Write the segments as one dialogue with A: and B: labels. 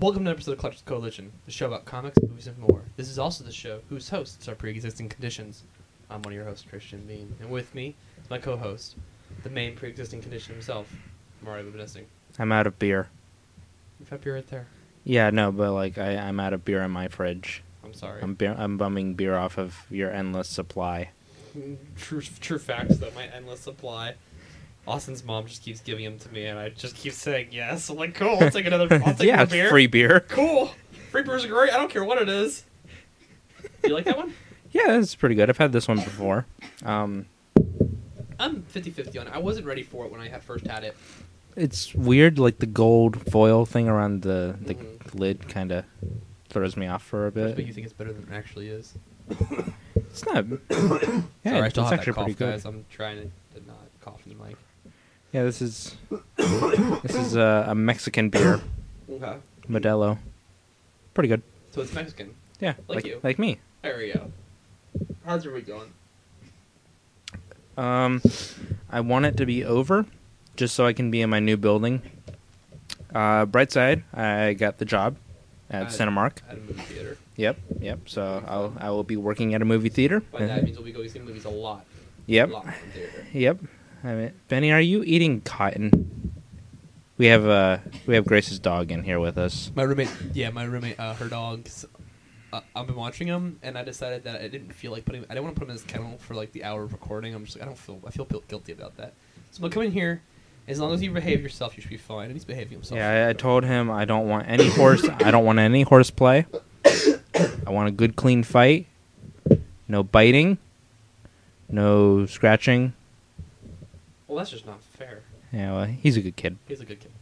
A: Welcome to an episode of Collectors Coalition, the show about comics, movies, and more. This is also the show whose hosts are pre-existing conditions. I'm one of your hosts, Christian Bean, and with me is my co-host, the main pre-existing condition himself, Mario Benesting.
B: I'm out of beer.
A: You've had beer right there.
B: Yeah, no, but like I'm out of beer in my fridge.
A: I'm sorry.
B: I'm bumming beer off of your endless supply.
A: True facts, though. My endless supply. Austin's mom just keeps giving them to me, and I just keep saying yes. I'm like, cool, I'll take another. I'll take
B: Yeah,
A: more beer.
B: free beer.
A: Cool. Free beers are great. I don't care what it is. You like that one?
B: Yeah, it's pretty good. I've had this one before.
A: I'm 50-50 on it. I wasn't ready for it when I first had it.
B: It's weird, like the gold foil thing around the lid kind of throws me off for a
A: But
B: bit.
A: you think it's better than it actually is?
B: It's not. Yeah,
A: Sorry, I
B: it's
A: still have
B: actually
A: that cough,
B: pretty good.
A: guys. I'm trying to not cough in the mic.
B: Yeah, this is a Mexican beer,
A: Okay.
B: Modelo. Pretty good.
A: So it's Mexican.
B: Yeah,
A: Like you.
B: like me.
A: There we go. How's your week going?
B: I want it to be over, just so I can be in my new building. Bright side, I got the job at Cinemark.
A: At a movie theater.
B: Yep. So I will be working at a movie theater.
A: By that means we'll be going to see movies a lot.
B: Yep.
A: A lot from theater.
B: Yep. I mean, Benny, are you eating cotton? We have Grace's dog in here with us.
A: My roommate, her dogs. I've been watching them, and I decided that I didn't feel like I didn't want to put him in his kennel for like the hour of recording. I'm just like, I feel guilty about that. So I'm gonna come in here. As long as you behave yourself, you should be fine. And he's behaving himself.
B: Yeah, I told him I don't want any horse. I don't want any horseplay. I want a good, clean fight. No biting. No scratching.
A: Well, that's just not fair.
B: Yeah, well, he's a good kid.
A: He's a good kid.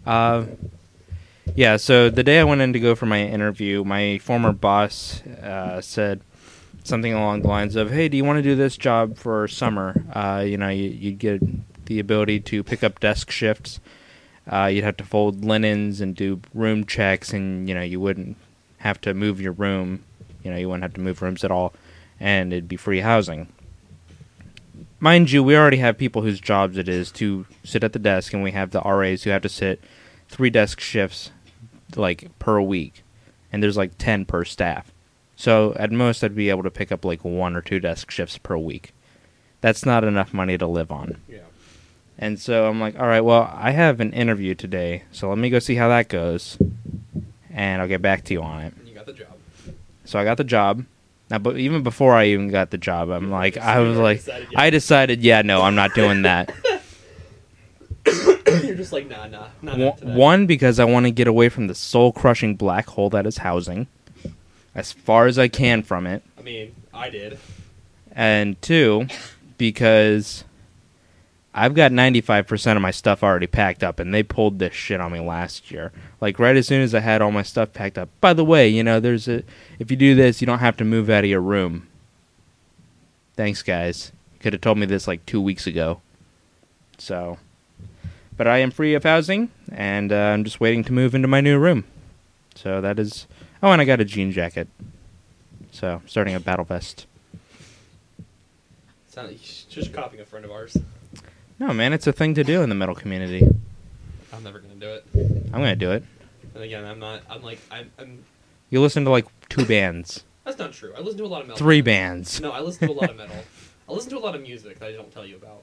B: Yeah, so the day I went in to go for my interview, my former boss said something along the lines of, hey, do you want to do this job for summer? You'd get the ability to pick up desk shifts. You'd have to fold linens and do room checks, and, you wouldn't have to move your room. You wouldn't have to move rooms at all, and it'd be free housing. Mind you, we already have people whose jobs it is to sit at the desk, and we have the RAs who have to sit 3 desk shifts per week, and there's 10 per staff. So at most I'd be able to pick up 1 or 2 desk shifts per week. That's not enough money to live on.
A: Yeah.
B: And so I'm like, all right, well, I have an interview today, so let me go see how that goes, and I'll get back to you on it.
A: And you got the job.
B: So I got the job. Now, but even before I even got the job, I decided, yeah, no, I'm not doing that.
A: You're just like, nah, not today.
B: One, because I want to get away from the soul-crushing black hole that is housing, as far as I can from it.
A: I mean, I did.
B: And 2, because I've got 95% of my stuff already packed up, and they pulled this shit on me last year. Right as soon as I had all my stuff packed up. By the way, if you do this, you don't have to move out of your room. Thanks, guys. You could have told me this 2 weeks ago. So, but I am free of housing, and I'm just waiting to move into my new room. So that is... Oh, and I got a jean jacket. So, starting a battle vest.
A: Sound like you're just copying a friend of ours.
B: No, man, it's a thing to do in the metal community.
A: I'm never gonna do it.
B: I'm gonna do it.
A: And again, I'm.
B: You listen to 2 bands.
A: That's not true. I listen to a lot of metal.
B: 3 bands.
A: No, I listen to a lot of metal. I listen to a lot of music that I don't tell you about.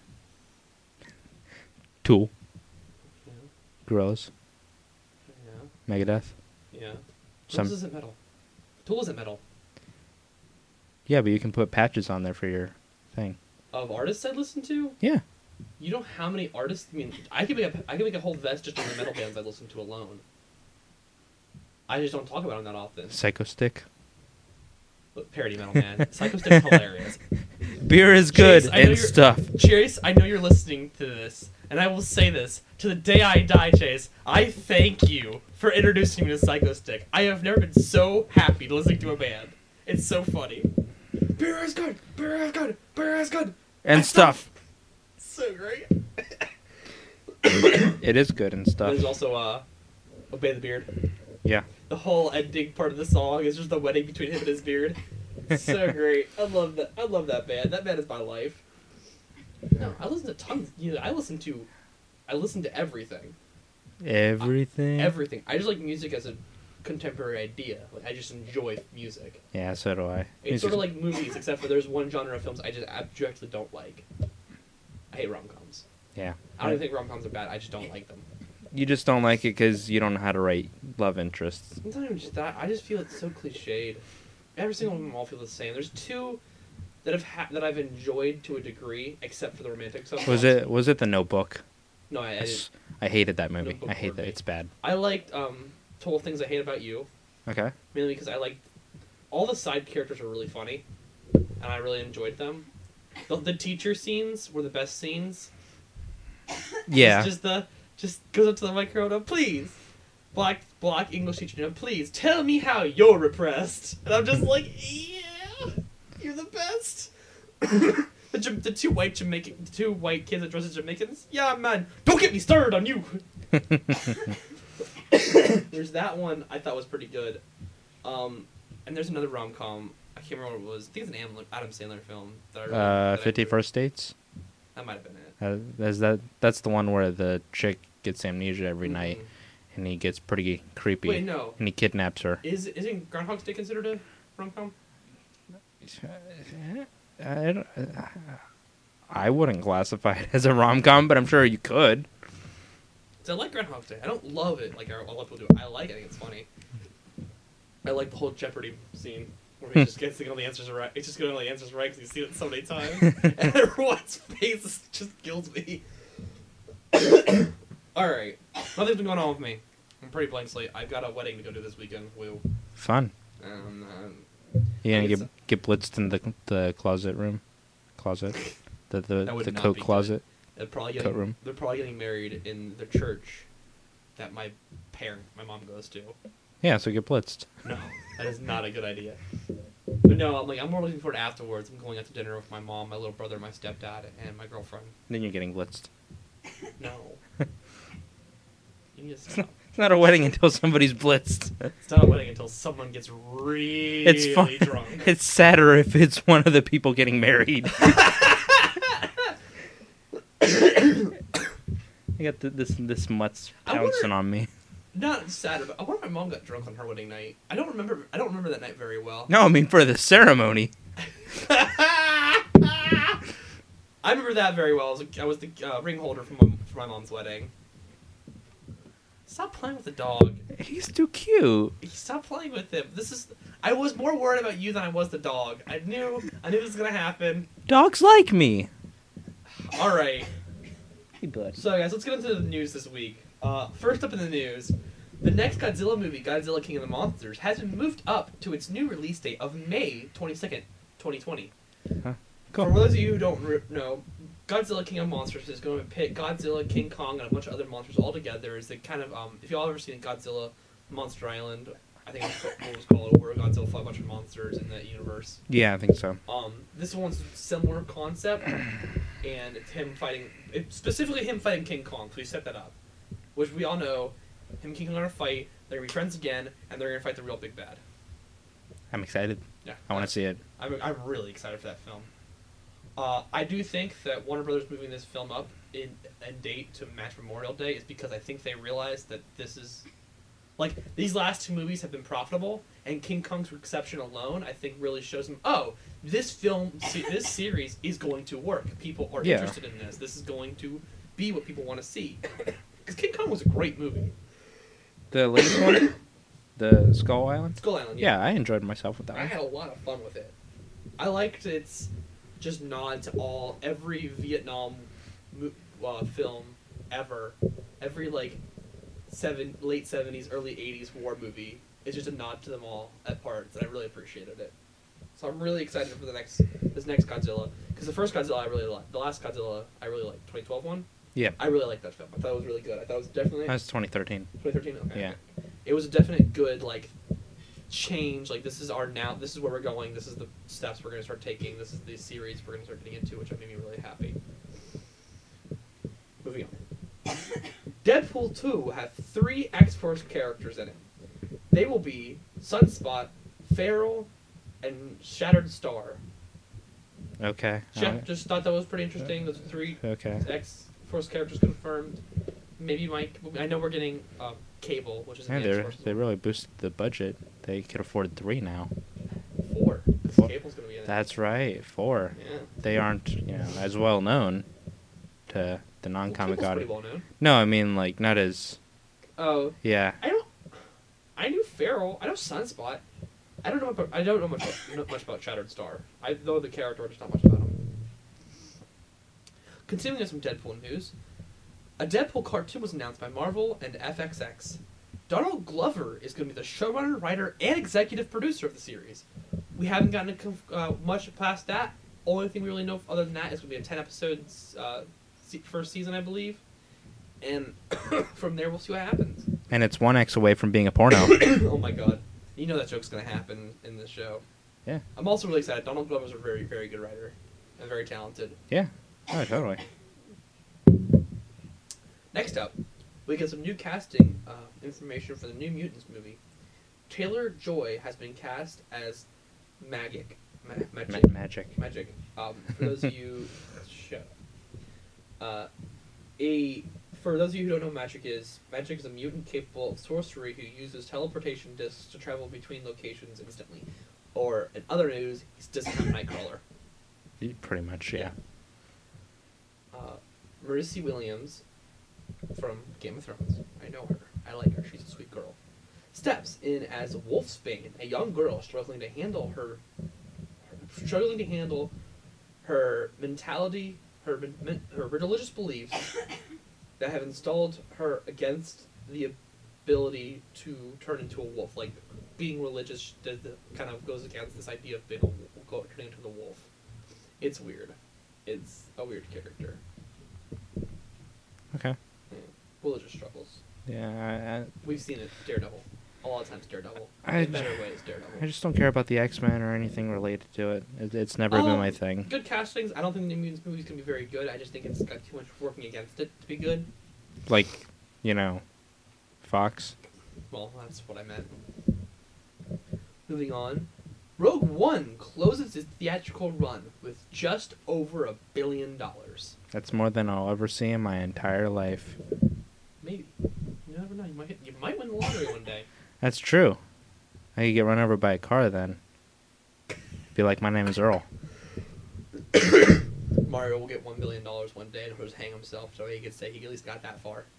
B: Tool.
A: Yeah.
B: Gorillaz.
A: Yeah.
B: Megadeth.
A: Yeah.
B: Some-
A: Tool isn't metal. Tool isn't metal.
B: Yeah, but you can put patches on there for your thing.
A: Of artists I listen to?
B: Yeah.
A: You know how many artists? I mean, I could make a whole vest just on the metal bands I listen to alone. I just don't talk about them that often.
B: Psycho Stick.
A: Look, parody metal, man. Psycho Stick's hilarious.
B: Beer is good
A: Chase, I know
B: and
A: you're-
B: stuff.
A: Chase, I know you're listening to this, and I will say this to the day I die, Chase. I thank you for introducing me to Psycho Stick. I have never been so happy listening to a band. It's so funny. Beer is good. Beer is good. Beer is good.
B: And stuff.
A: So great.
B: It is good and stuff.
A: There's also Obey the Beard.
B: Yeah.
A: The whole ending part of the song is just the wedding between him and his beard. So great. I love that. I love that band. That band is my life. No, I listen to tons. I listen to everything.
B: Everything.
A: Everything. I just like music as a contemporary idea. Like I just enjoy music.
B: Yeah, so do I.
A: It's sort of like movies, except for there's one genre of films I just abjectly don't like. I hate rom-coms.
B: Yeah.
A: I don't even think rom-coms are bad. I just don't like them.
B: You just don't like it because you don't know how to write love interests.
A: It's not even just that. I just feel it's so cliched. Every single one of them all feel the same. There's two that that I've enjoyed to a degree, except for the romantic stuff.
B: Was it The Notebook?
A: No, I didn't.
B: I hated that movie.
A: Notebook
B: I hate
A: for
B: that.
A: me.
B: It's bad.
A: I liked 12 Things I Hate About You,
B: Okay.
A: mainly because I liked all the side characters were really funny, and I really enjoyed them. The teacher scenes were the best scenes.
B: Yeah.
A: Just goes up to the microphone, please, black English teacher, please tell me how you're repressed, and I'm just like, yeah, you're the best. the two white kids that dress as Jamaicans, yeah, man, don't get me started on you. There's that one I thought was pretty good, and there's another rom-com. I can't remember what it was. I think it's an Adam Sandler film.
B: 50 First Dates.
A: That might have been it.
B: That's the one where the chick gets amnesia every night, and he gets pretty creepy.
A: Wait, no.
B: And he kidnaps her.
A: Isn't Groundhog's Day considered a rom-com?
B: I wouldn't classify it as a rom-com, but I'm sure you could.
A: I like Groundhog's Day. I don't love it like a lot of people do. I like it. I think it's funny. I like the whole Jeopardy scene where he just gets all the answers right. It's just getting all the answers right because he's seen it so many times. And everyone's face just kills me. Alright. Nothing's been going on with me. I'm pretty blank slate. I've got a wedding to go to this weekend. Woo.
B: Fun. You gonna get blitzed in the closet room? Closet? The coat closet?
A: They're probably
B: coat room?
A: They're probably getting married in the church that my mom goes to.
B: Yeah, so get blitzed.
A: No, that is not a good idea. But no, I'm more looking forward to afterwards. I'm going out to dinner with my mom, my little brother, my stepdad, and my girlfriend.
B: Then you're getting blitzed.
A: No. You need to stop.
B: It's not a wedding until somebody's blitzed.
A: It's not a wedding until someone gets really drunk.
B: It's sadder if it's one of the people getting married. I got this mutt's pouncing on me.
A: Not sad, but I wonder if my mom got drunk on her wedding night. I don't remember that night very well.
B: No, I mean for the ceremony.
A: I remember that very well. I was the ring holder for my mom's wedding. Stop playing with the dog.
B: He's too cute.
A: Stop playing with him. I was more worried about you than I was the dog. I knew this was gonna happen.
B: Dogs like me.
A: All right.
B: Hey, bud.
A: So guys, let's get into the news this week. First up in the news, the next Godzilla movie, Godzilla King of the Monsters, has been moved up to its new release date of May 22nd, 2020.
B: Huh. Cool.
A: For those of you who don't know, Godzilla King of Monsters is going to pit Godzilla, King Kong, and a bunch of other monsters all together. It's the kind of, if y'all ever seen Godzilla Monster Island, I think that's what it was called, where Godzilla fought a bunch of monsters in that universe.
B: Yeah, I think so.
A: This one's a similar concept, and it's specifically him fighting King Kong, so we set that up. Which we all know, him and King Kong are going to fight, they're going to be friends again, and they're going to fight the real big bad.
B: I'm excited.
A: Yeah.
B: I want to see it.
A: I'm really excited for that film. I do think that Warner Brothers moving this film up in date to match Memorial Day is because I think they realized that this is... Like, these last two movies have been profitable, and King Kong's reception alone, I think, really shows them, this this series is going to work. People are interested in this. This is going to be what people want to see. Because King Kong was a great movie.
B: The latest one? The Skull Island?
A: Skull Island,
B: yeah. I enjoyed myself with that
A: I
B: one.
A: had a lot of fun with it. I liked its just nod to every Vietnam film ever. Every, late 70s, early 80s war movie. It's just a nod to them all at parts, and I really appreciated it. So I'm really excited for this next Godzilla. Because the first Godzilla I really liked. The last Godzilla I really liked. 2012 one?
B: Yeah.
A: I really liked that film. I thought it was really good. I thought it was definitely...
B: That was 2013.
A: 2013? Okay.
B: Yeah.
A: It was a definite good, change. This is this is where we're going. This is the steps we're going to start taking. This is the series we're going to start getting into, which made me really happy. Moving on. Deadpool 2 will have 3 X-Force characters in it. They will be Sunspot, Feral, and Shattered Star.
B: Okay.
A: Just thought that was pretty interesting. Those 3
B: Okay.
A: X-Force characters confirmed. Maybe Mike. I know we're getting cable, which is
B: Yeah,
A: advanced sources.
B: they really boosted the budget. They could afford 3 now.
A: 4. 'Cause
B: 4.
A: cable's gonna be in it.
B: That's right, 4.
A: Yeah.
B: They aren't, as well known to the non-comic
A: Cable's
B: audience.
A: pretty well known.
B: No, I mean like not as.
A: Oh.
B: Yeah.
A: I knew Farrell. I know Sunspot. I don't know much about Shattered Star. I know the character, just not much about him. Continuing with some Deadpool news, a Deadpool cartoon was announced by Marvel and FXX. Donald Glover is going to be the showrunner, writer, and executive producer of the series. We haven't gotten much past that. Only thing we really know other than that is going to be a 10 episodes first season, I believe. And from there, we'll see what happens.
B: And it's 1X away from being a porno.
A: Oh my god. You know that joke's going to happen in this show.
B: Yeah.
A: I'm also really excited. Donald Glover's a very, very good writer. And very talented.
B: Yeah. Oh, totally.
A: Next up, we get some new casting information for the New Mutants movie. Taylor Joy has been cast as Magic.
B: Magic.
A: For those of you... Shut up. For those of you who don't know what Magic is a mutant capable of sorcery who uses teleportation discs to travel between locations instantly. Or, in other news, he doesn't have Nightcrawler.
B: Pretty much, yeah.
A: Marissa Williams from Game of Thrones. I know her. I like her. She's a sweet girl. Steps in as Wolfsbane, a young girl struggling to handle her mentality, her religious beliefs that have installed her against the ability to turn into a wolf. Like, being religious kind of goes against this idea of being turning into the wolf. It's weird. It's a weird character.
B: Okay.
A: Yeah. Religious struggles.
B: Yeah,
A: We've seen it. Daredevil. A lot of times Daredevil.
B: I
A: In better ways, Daredevil.
B: just don't care about the X-Men or anything related to it. It's never been my thing.
A: Good castings. I don't think the New Mutants movie's going to be very good. I just think it's got too much working against it to be good.
B: Like, Fox.
A: Well, that's what I meant. Moving on. Rogue One closes its theatrical run with just over $1 billion.
B: That's more than I'll ever see in my entire life.
A: Maybe. You never know. You might win the lottery one day.
B: That's true. I could get run over by a car then. Be like, my name is Earl.
A: Mario will get $1 billion one day and he'll just hang himself, so he could say he at least got that far.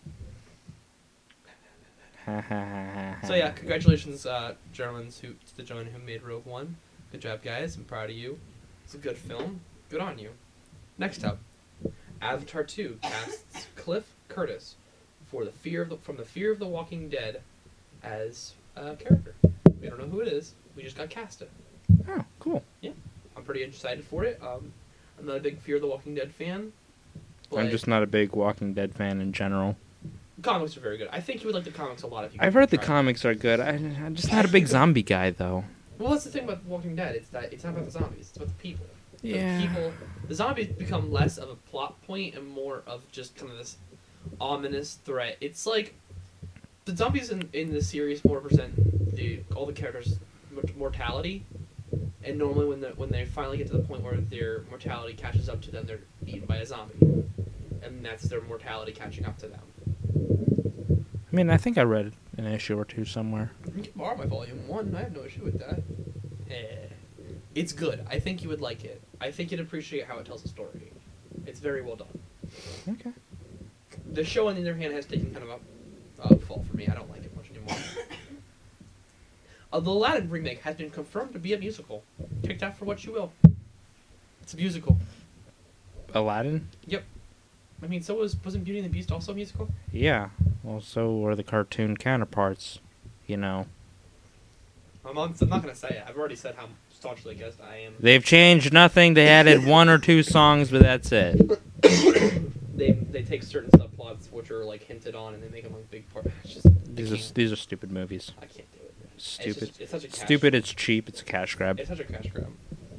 A: So yeah, congratulations, gentlemen who made Rogue One. Good job, guys. I'm proud of you. It's a good film. Good on you. Next up, Avatar 2 casts Cliff Curtis from the Fear of the Walking Dead as a character. We don't know who it is. We just got casted.
B: Oh, cool.
A: Yeah, I'm pretty excited for it. I'm not a big Fear of the Walking Dead fan.
B: I'm just not a big Walking Dead fan in general.
A: Comics are very good. I think you would like the comics a lot if you.
B: I've heard the comics are good. I'm just not a big zombie guy, though.
A: Well, that's the thing about Walking Dead. It's not about the zombies. It's about the people.
B: Yeah.
A: The zombies become less of a plot point and more of just kind of this ominous threat. It's like the zombies in the series more present all the characters' mortality, and normally when they finally get to the point where their mortality catches up to them, they're eaten by a zombie, and that's their mortality catching up to them.
B: I mean, I think I read an issue or two somewhere.
A: You can borrow my volume 1. I have no issue with that. It's good. I think you would like it. I think you'd appreciate how it tells the story. It's very well done.
B: Okay.
A: The show, on the other hand, has taken kind of a fall for me. I don't like it much anymore. The Aladdin remake has been confirmed to be a musical. Take that for what you will. It's a musical.
B: Aladdin?
A: Yep. I mean, wasn't Beauty and the Beast also a musical?
B: Yeah. Well, so were the cartoon counterparts,
A: I'm not going to say it. I've already said how staunchly against I am.
B: They've changed nothing. They added 1 or 2 songs, but that's it.
A: They take certain subplots which are like hinted on and they make them like big part.
B: These are stupid movies.
A: I can't do it.
B: Stupid.
A: It's such a cash
B: Stupid. It's cheap. It's a cash grab.
A: It's such a cash grab.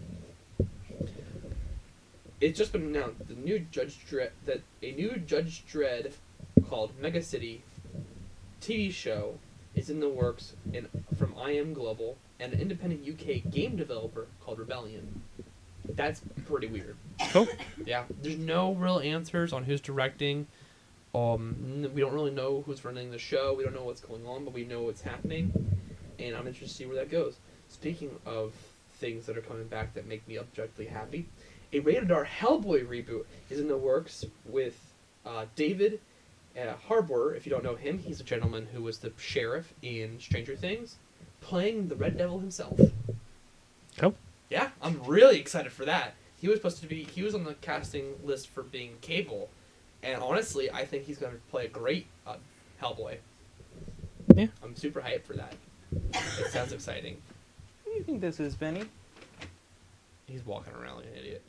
A: It's just been announced a new Judge Dredd called Mega City TV show is in the works from IM Global and an independent UK game developer called Rebellion. That's pretty weird.
B: Cool.
A: Yeah, there's no real answers on who's directing. We don't really know who's running the show. We don't know what's going on, but we know what's happening, and I'm interested to see where that goes. Speaking of things that are coming back that make me objectively happy, a rated R Hellboy reboot is in the works with David Harbour. If you don't know him, he's a gentleman who was the sheriff in Stranger Things, playing the Red Devil himself.
B: Oh.
A: Yeah, I'm really excited for that. He was on the casting list for being Cable, and honestly, I think he's going to play a great Hellboy.
B: Yeah.
A: I'm super hyped for that. It sounds exciting.
B: What do you think this is, Benny?
A: He's walking around like an idiot.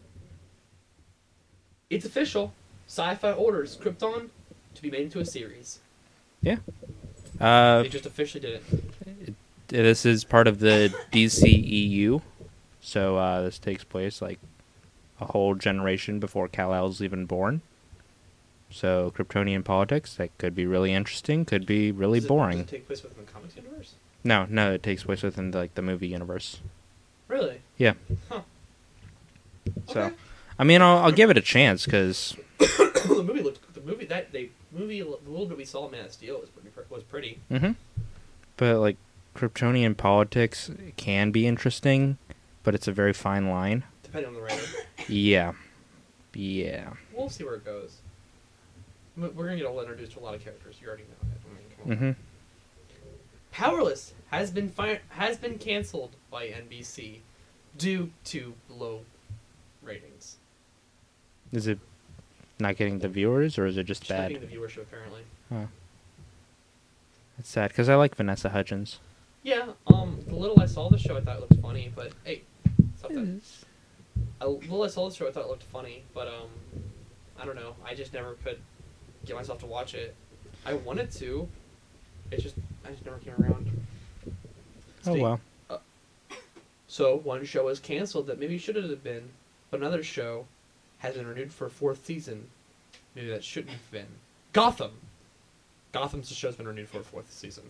A: It's official. Sci-Fi orders Krypton to be made into a series.
B: Yeah.
A: They just officially did it.
B: This is part of the DCEU, so this takes place like a whole generation before Kal-El's even born. So Kryptonian politics, that could be really interesting, could be really boring.
A: Does it take place within the comics universe?
B: No, it takes place within the movie universe.
A: Really?
B: Yeah.
A: Huh.
B: So,
A: Okay.
B: I mean, I'll give it a chance because
A: the little bit we saw in Man of Steel was pretty.
B: but like Kryptonian politics can be interesting, but it's a very fine line.
A: Depending on the writer.
B: Yeah.
A: We'll see where it goes. We're gonna get all introduced to a lot of characters. You already know that. I mean, come on. Powerless has been canceled by NBC due to low ratings.
B: Is it not getting the viewers, or is it just bad?
A: Checking the viewership, apparently.
B: Huh. It's sad because I like Vanessa Hudgens.
A: Yeah. The little I saw the show, I thought it looked funny, but hey, something. The little I saw the show, I thought it looked funny, but I don't know. I just never could get myself to watch it. I wanted to. I just never came around.
B: Oh well.
A: So one show is canceled that maybe should have been, but another show has been renewed for a 4th season. Maybe that shouldn't have been. Gotham. Gotham's show's been renewed for a 4th season.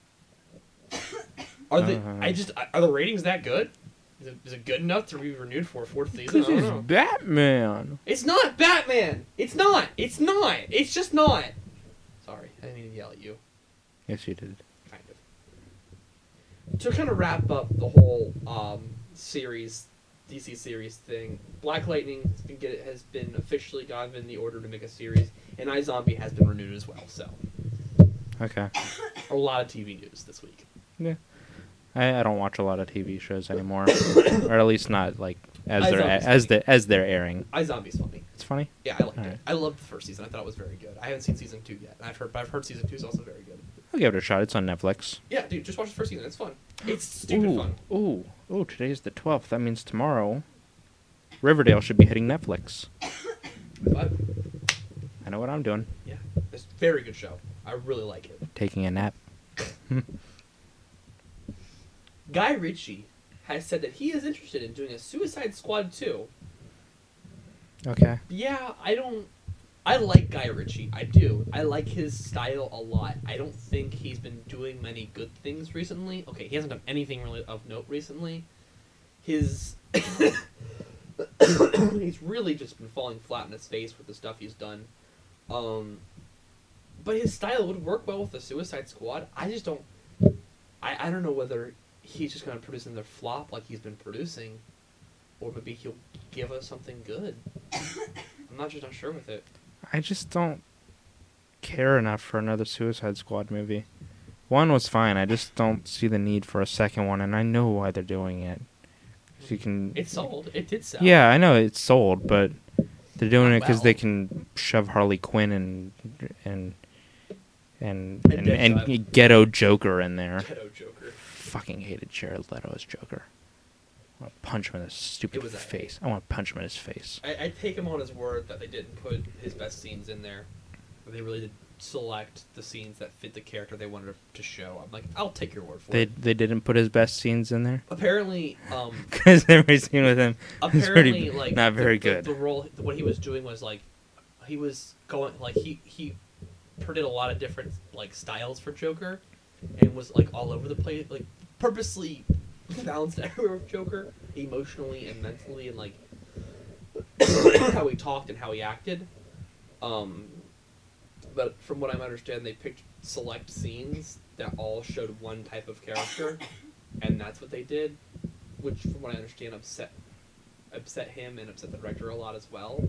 A: Are the ratings that good? Is it good enough to be renewed for a 4th season? I don't know.
B: Batman.
A: It's not Batman. It's not. It's not. It's just not. Sorry, I didn't mean to yell at you.
B: Yes, you did.
A: Kind of. To kind of wrap up the whole series, DC series thing, Black Lightning has been officially given the order to make a series, and iZombie has been renewed as well. So,
B: Okay.
A: a lot of TV news this week.
B: Yeah. I don't watch a lot of TV shows anymore, or at least not like as they're airing.
A: iZombie's funny.
B: It's funny.
A: Yeah, I liked it.
B: Alright.
A: I loved the first season. I thought it was very good. I haven't seen season 2 yet. But I've heard season 2 is also very good.
B: I'll give it a shot. It's on Netflix.
A: Yeah, dude, just watch the first season. It's fun. It's stupid fun.
B: Ooh! Today's the 12th. That means tomorrow, Riverdale should be hitting Netflix.
A: But,
B: I know what I'm doing.
A: yeah, it's a very good show. I really like it.
B: Taking a nap.
A: Guy Ritchie has said that he is interested in doing a Suicide Squad 2.
B: Okay.
A: Yeah, I like Guy Ritchie. I do. I like his style a lot. I don't think he's been doing many good things recently. Okay, he hasn't done anything really of note recently. He's really just been falling flat in his face with the stuff he's done. But his style would work well with the Suicide Squad. I just don't... I don't know whether he's just going to produce another flop like he's been producing, or maybe he'll give us something good. I'm not sure with it.
B: I just don't care enough for another Suicide Squad movie. One was fine. I just don't see the need for a second one, and I know why they're doing it. So you can.
A: It sold. It did sell.
B: Yeah, I know it's sold, but they're doing it because
A: Well.
B: they can shove Harley Quinn and
A: Deadshot.
B: Ghetto Joker in there.
A: Ghetto Joker.
B: Fucking hated Jared Leto as Joker. I want to punch him in his stupid
A: It was a-
B: face. I want to punch him in his face.
A: I take him on his word that they didn't put his best scenes in there. They really did select the scenes that fit the character they wanted to show. I'm like, I'll take your word for
B: They
A: it.
B: didn't put his best scenes in there
A: Apparently,
B: because every scene with him is
A: apparently,
B: pretty
A: like
B: not very
A: the
B: good.
A: The role, what he was doing was like, he was going like he did a lot of different like styles for Joker, and was like all over the place, like purposely balanced everywhere with Joker, emotionally and mentally, and like how he talked and how he acted. But but from what I understand, they picked select scenes that all showed one type of character, and that's what they did, which, from what I understand, upset him and upset the director a lot as well.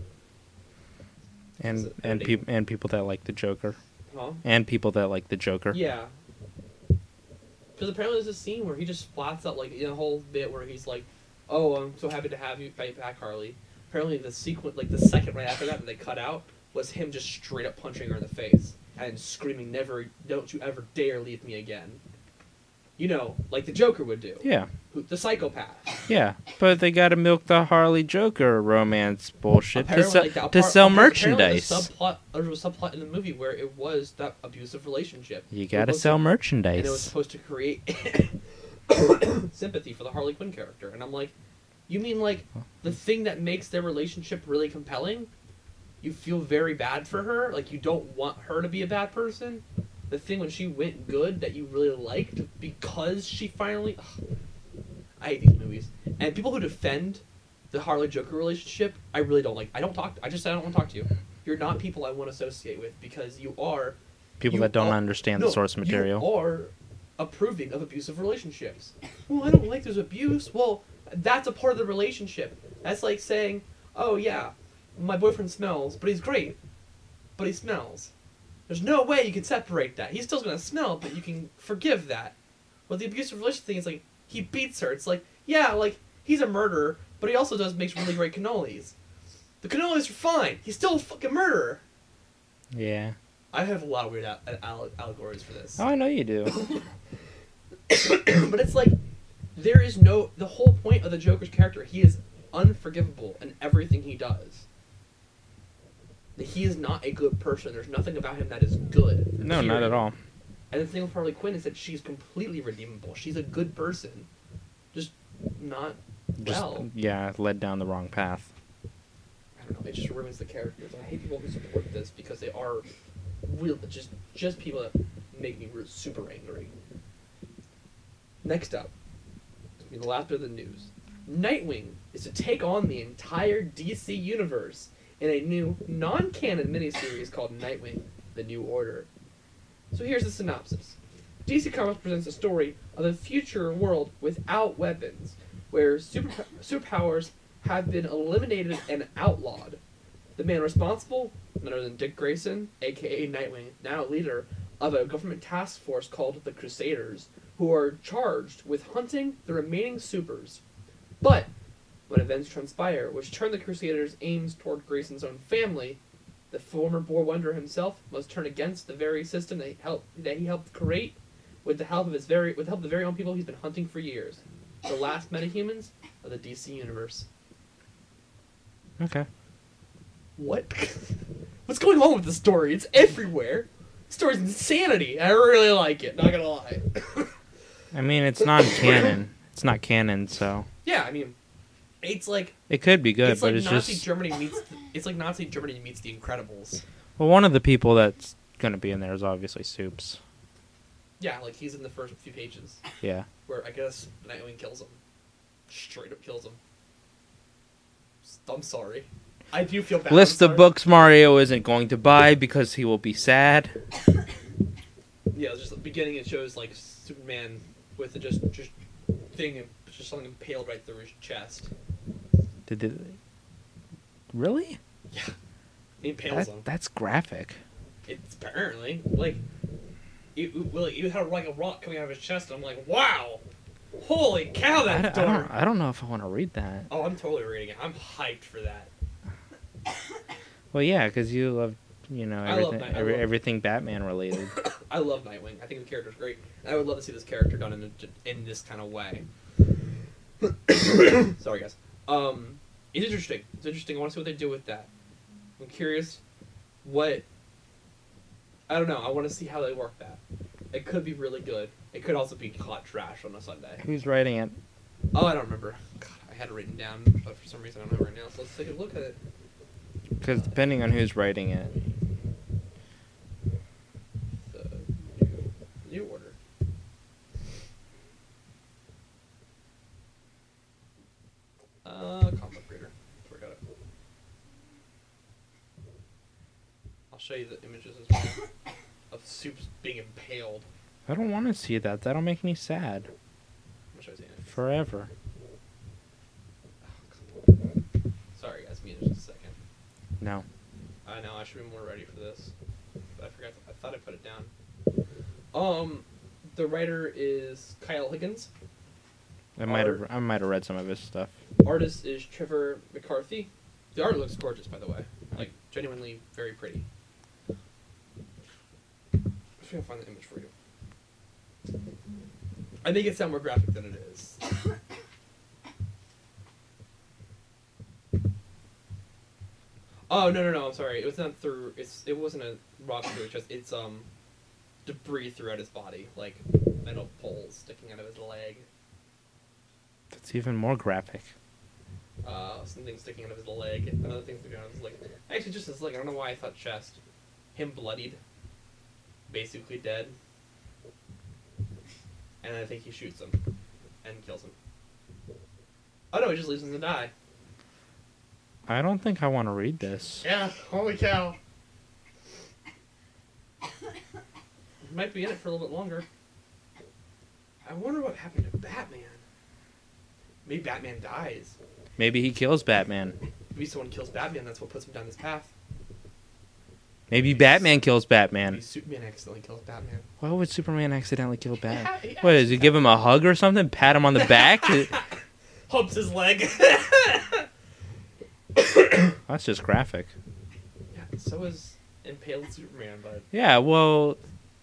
B: And people that like the Joker.
A: Huh?
B: And people that like the Joker.
A: Yeah. Because apparently there's a scene where he just flats out, like, in a whole bit where he's like, "Oh, I'm so happy to have you fight back, Harley." Apparently the sequence, like the second right after that that they cut out, was him just straight up punching her in the face and screaming, "Never, don't you ever dare leave me again." You know, like the Joker would do.
B: Yeah.
A: The psychopath.
B: Yeah, but they got to milk the Harley Joker romance bullshit to
A: Apparently,
B: sell merchandise.
A: There was a subplot in the movie where it was that abusive relationship.
B: You got to sell merchandise.
A: And it was supposed to create sympathy for the Harley Quinn character. And I'm like, you mean like the thing that makes their relationship really compelling? You feel very bad for her? Like you don't want her to be a bad person? The thing when she went good that you really liked because she finally... Ugh, I hate these movies. And people who defend the Harley Joker relationship, I really don't like. I just said I don't want to talk to you. You're not people I want to associate with because you are...
B: People that don't understand the source material.
A: You are approving of abusive relationships. Well, I don't like there's abuse. Well, that's a part of the relationship. That's like saying, oh yeah, my boyfriend smells, but he's great. But he smells. There's no way you can separate that. He's still going to smell, but you can forgive that. Well, the abusive relationship thing is like, he beats her. It's like, yeah, like, he's a murderer, but he also makes really great cannolis. The cannolis are fine. He's still a fucking murderer.
B: Yeah.
A: I have a lot of weird allegories for this.
B: Oh, I know you do.
A: But it's like, the whole point of the Joker's character, he is unforgivable in everything he does. He is not a good person. There's nothing about him that is good.
B: No, period. Not at all.
A: And the thing with Harley Quinn is that she's completely redeemable. She's a good person. Just not well.
B: Yeah, led down the wrong path.
A: I don't know. It just ruins the characters. I hate people who support this because they are real, just people that make me super angry. Next up, the last bit of the news. Nightwing is to take on the entire DC universe in a new, non-canon miniseries called Nightwing, The New Order. So here's the synopsis. DC Comics presents a story of a future world without weapons, where superpowers have been eliminated and outlawed. The man responsible, none other than Dick Grayson, a.k.a. Nightwing, now leader of a government task force called the Crusaders, who are charged with hunting the remaining supers. But when events transpire, which turn the Crusaders' aims toward Grayson's own family, the former Boar Wonder himself must turn against the very system that he helped create, with the help of the very own people he's been hunting for years. The last metahumans of the DC universe.
B: Okay.
A: What? What's going on with the story? It's everywhere. The story's insanity. I really like it. Not gonna lie.
B: I mean, it's non-canon. It's not canon, so.
A: Yeah, I mean, it's like
B: it could be good, but
A: like
B: it's
A: Nazi
B: just
A: Germany meets. It's like Nazi Germany meets The Incredibles.
B: Well, one of the people that's gonna be in there is obviously Soups.
A: Yeah, like he's in the first few pages.
B: Yeah.
A: Where I guess Nightwing kills him. Straight up kills him. I'm sorry. I do feel bad.
B: List of books Mario isn't going to buy because he will be sad.
A: Yeah, it's just the beginning. It shows like Superman with just thing and just something impaled right through his chest.
B: Did it really?
A: Yeah, he impales him.
B: That's graphic.
A: It's apparently like it had like a rock coming out of his chest. And I'm like, wow, holy cow, that's dark.
B: I don't know if I want to read that.
A: Oh, I'm totally reading it. I'm hyped for that.
B: Well, yeah, because you love, everything Batman related.
A: I love Nightwing. I think the character's great. And I would love to see this character done in this kind of way. Sorry, guys. It's interesting. It's interesting. I want to see what they do with that. I'm curious what... I don't know. I want to see how they work that. It could be really good. It could also be hot trash on a Sunday.
B: Who's writing it?
A: Oh, I don't remember. God, I had it written down, but for some reason I don't know right now. So let's take a look at it.
B: Because depending on who's writing it.
A: The New Order. Comic book reader. Forgot it. I'll show you the images as well of Supes being impaled.
B: I don't want to see that. That'll make me sad.
A: I'm sure
B: Forever.
A: Sorry, guys. Me just a second.
B: No.
A: I know I should be more ready for this, but I forgot. I thought I put it down. The writer is Kyle Higgins.
B: I might have read some of his stuff.
A: Artist is Trevor McCarthy. The art looks gorgeous, by the way. Like, genuinely very pretty. I'm just gonna find the image for you. I make it sound more graphic than it is. Oh no! I'm sorry. It was not through. It wasn't a rock through his chest. It's debris throughout his body, like metal poles sticking out of his leg.
B: That's even more graphic.
A: Something sticking out of his leg. Another thing sticking out of his leg. Actually, just his leg. I don't know why I thought chest. Him bloodied. Basically dead. And I think he shoots him. And kills him. Oh no, he just leaves him to die.
B: I don't think I want to read this.
A: Yeah, holy cow. Might be in it for a little bit longer. I wonder what happened to Batman. Maybe Batman dies.
B: Maybe he kills Batman.
A: Maybe someone kills Batman, that's what puts him down this path.
B: Maybe Batman kills Batman.
A: Maybe Superman accidentally kills Batman.
B: Why would Superman accidentally kill Batman?
A: Yeah,
B: What, does he give him a hug or something? Pat him on the back?
A: Humps his leg.
B: That's just graphic.
A: Yeah, so is Impaled Superman, but...
B: Yeah, well...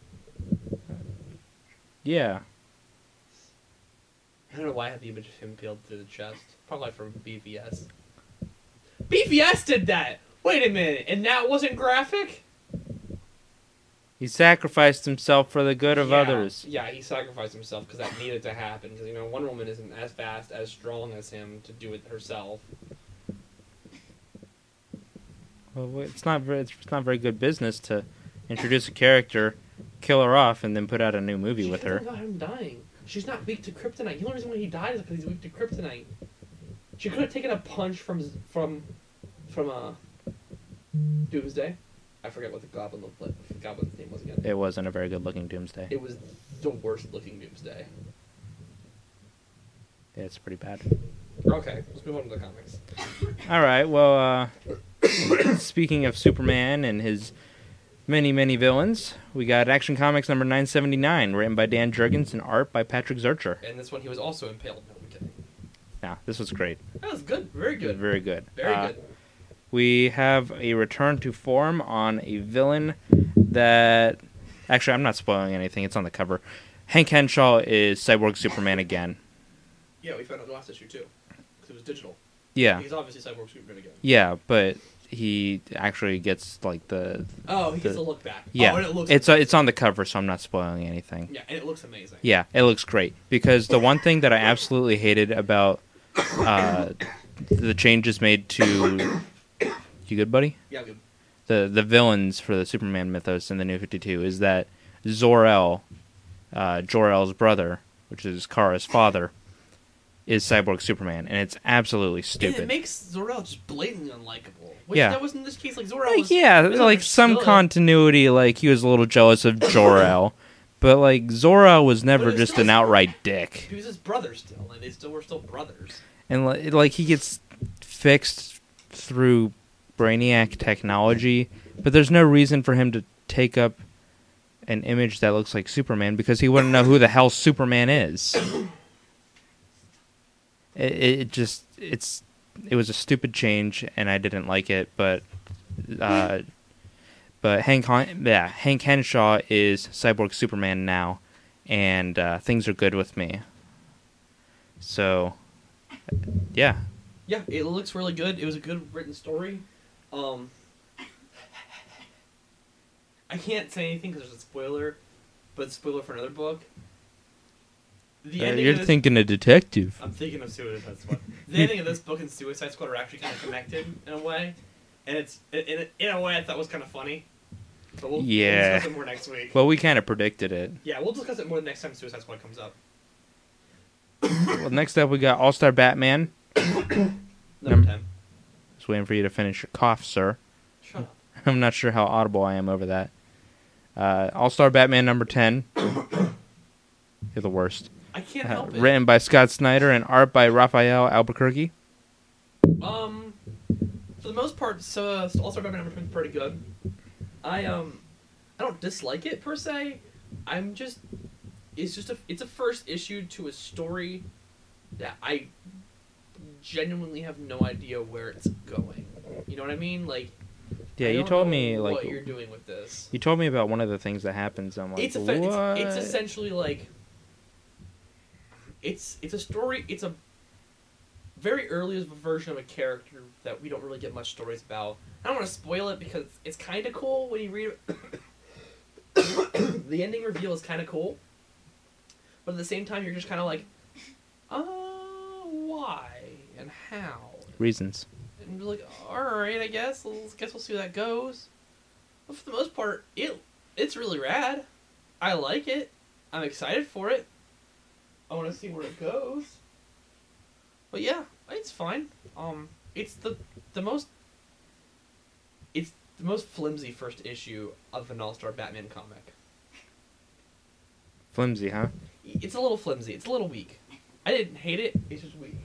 B: Yeah.
A: I don't know why I had the image of him peeled through the chest. Probably from BVS. BVS did that! Wait a minute, and that wasn't graphic?
B: He sacrificed himself for the good of others.
A: Yeah, he sacrificed himself because that needed to happen. Because, Wonder Woman isn't as fast, as strong as him to do it herself.
B: Well, it's not very good business to introduce a character, kill her off, and then put out a new movie with her.
A: She about him dying. She's not weak to kryptonite. The only reason why he died is because he's weak to kryptonite. She could have taken a punch from Doomsday. I forget what the goblin's name was again.
B: It wasn't a very good looking Doomsday.
A: It was the worst looking Doomsday.
B: Yeah, it's pretty bad.
A: Okay, let's move on to the comics.
B: Alright, well, speaking of Superman and his many, many villains, we got Action Comics number 979, written by Dan Jurgens and art by Patrick Zurcher.
A: And this one he was also impaled. No, I'm kidding.
B: Nah, this was great.
A: That was good. Very good.
B: Very good.
A: Very good.
B: We have a return to form on a villain that... Actually, I'm not spoiling anything. It's on the cover. Hank Henshaw is Cyborg Superman again.
A: Yeah, we found out in the last issue, too. Because it was digital.
B: Yeah.
A: He's obviously Cyborg Superman again.
B: Yeah, but he actually gets, like, the...
A: Oh, he gets a look back.
B: Yeah.
A: Oh, and it looks
B: it's on the cover, so I'm not spoiling anything.
A: Yeah, and it looks amazing.
B: Yeah, it looks great. Because the one thing that I absolutely hated about the changes made to... You good, buddy?
A: Yeah, I'm good.
B: The villains for the Superman mythos in the New 52 is that Zor-El, Jor-El's brother, which is Kara's father, is Cyborg Superman, and it's absolutely stupid.
A: And it makes Zor-El just blatantly unlikable. Which
B: Yeah.
A: that wasn't this case. Like, Zor-El was...
B: like some
A: misunderstood.
B: continuity, like he was a little jealous of Jor-El, but like Zor-El was never
A: But it was
B: just
A: still
B: an
A: his
B: outright dick.
A: He was his brother still, and they were still brothers.
B: And like he gets fixed through Brainiac technology, but there's no reason for him to take up an image that looks like Superman because he wouldn't know who the hell Superman is. It was a stupid change, and I didn't like it. But Hank Henshaw is Cyborg Superman now, and things are good with me. So, yeah.
A: Yeah, it looks really good. It was a good written story. I can't say anything because there's a spoiler, but it's a spoiler for another book. The ending
B: You're
A: of this,
B: thinking a detective.
A: I'm thinking of Suicide Squad. The ending of this book and Suicide Squad are actually kind of connected in a way, and it's in a way I thought was kind of funny. But we'll discuss it more next week.
B: Well, we kind of predicted it.
A: Yeah, we'll discuss it more next time Suicide Squad comes up.
B: Well, next up we got All-Star Batman.
A: Number 10.
B: Just waiting for you to finish your cough, sir.
A: Shut up.
B: I'm not sure how audible I am over that. All-Star Batman number 10. You're the worst.
A: I can't help it.
B: Written by Scott Snyder and art by Raphael Albuquerque.
A: For the most part, so All-Star Batman number 10 is pretty good. I don't dislike it per se. It's a first issue to a story that I genuinely have no idea where it's going. You know what I mean? Like,
B: Yeah,
A: I
B: you
A: don't
B: told
A: know
B: me like
A: what you're doing with this.
B: you told me about one of the things that happens. I'm like,
A: It's
B: what?
A: it's essentially like it's a story. It's a very early version of a character that we don't really get much stories about. I don't want to spoil it because it's kind of cool when you read it. The ending reveal is kind of cool, but at the same time, you're just kind of like, why and how?
B: Reasons.
A: And you're like, all right, I guess. Guess we'll see how that goes. But for the most part, it's really rad. I like it. I'm excited for it. I want to see where it goes. But yeah, it's fine. It's the most flimsy first issue of an All-Star Batman comic.
B: Flimsy, huh?
A: It's a little flimsy. It's a little weak. I didn't hate it. It's just weak.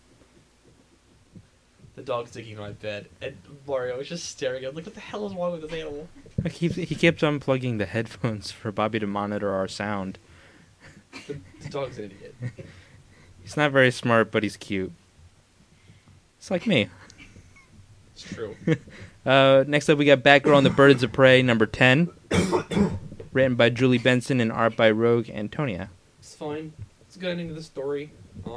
A: The dog's digging on my bed, and Mario is just staring at him like, what the hell is wrong with this animal?
B: He keeps unplugging the headphones for Bobby to monitor our sound.
A: The dog's an idiot.
B: He's not very smart, but he's cute. It's like me.
A: It's true.
B: Next up, we got Batgirl and the Birds of Prey, number 10. Written by Julie Benson and art by Rogue Antonia.
A: It's fine. It's a good ending to the story.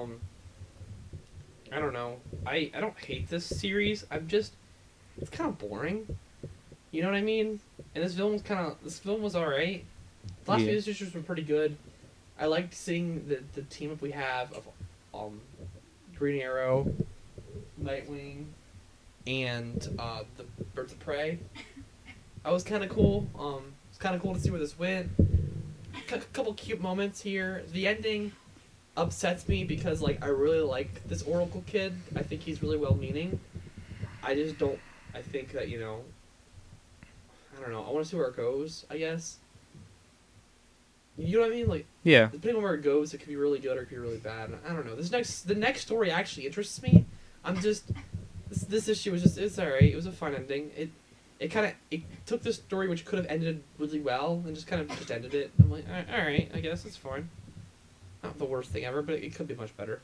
A: I don't know. I don't hate this series. It's kind of boring. You know what I mean? And this film was alright. The last few issues were pretty good. I liked seeing the team up we have of Green Arrow, Nightwing, and the Birds of Prey. That was kind of cool. It's kind of cool to see where this went. Couple cute moments here. The ending upsets me because like I really like this Oracle kid. I think he's really well-meaning. I just don't. I think that I don't know. I want to see where it goes. I guess. You know what I mean? Like,
B: Yeah.
A: depending on where it goes, it could be really good or it could be really bad. I don't know. The next story actually interests me. This issue was it's alright. It was a fun ending. It took this story which could have ended really well and just kind of just ended it. I'm like, alright, I guess it's fine. Not the worst thing ever, but it could be much better.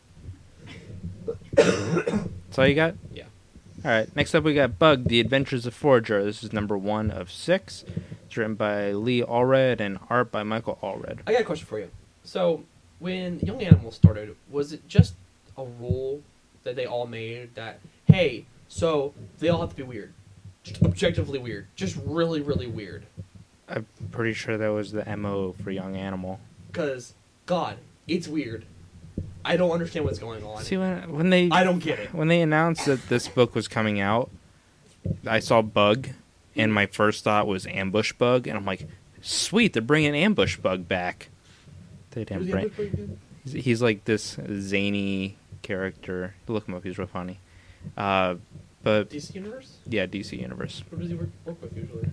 B: That's all you got?
A: Yeah.
B: Alright, next up we got Bug, The Adventures of Forager. This is number 1 of 6. It's written by Lee Allred and art by Michael Allred.
A: I got a question for you. So, when Young Animals started, was it just a rule that they all made that, hey, so they all have to be weird? Just objectively weird. Just really, really weird.
B: I'm pretty sure that was the MO for Young Animal.
A: Because, God, it's weird. I don't understand what's going on.
B: See, when they...
A: I don't get it.
B: When they announced that this book was coming out, I saw Bug, and my first thought was Ambush Bug, and I'm like, sweet, they're bringing Ambush Bug back. They didn't bring... He's like this zany character. Look him up, he's real funny. But
A: DC Universe?
B: Yeah, DC Universe.
A: What does he work with usually?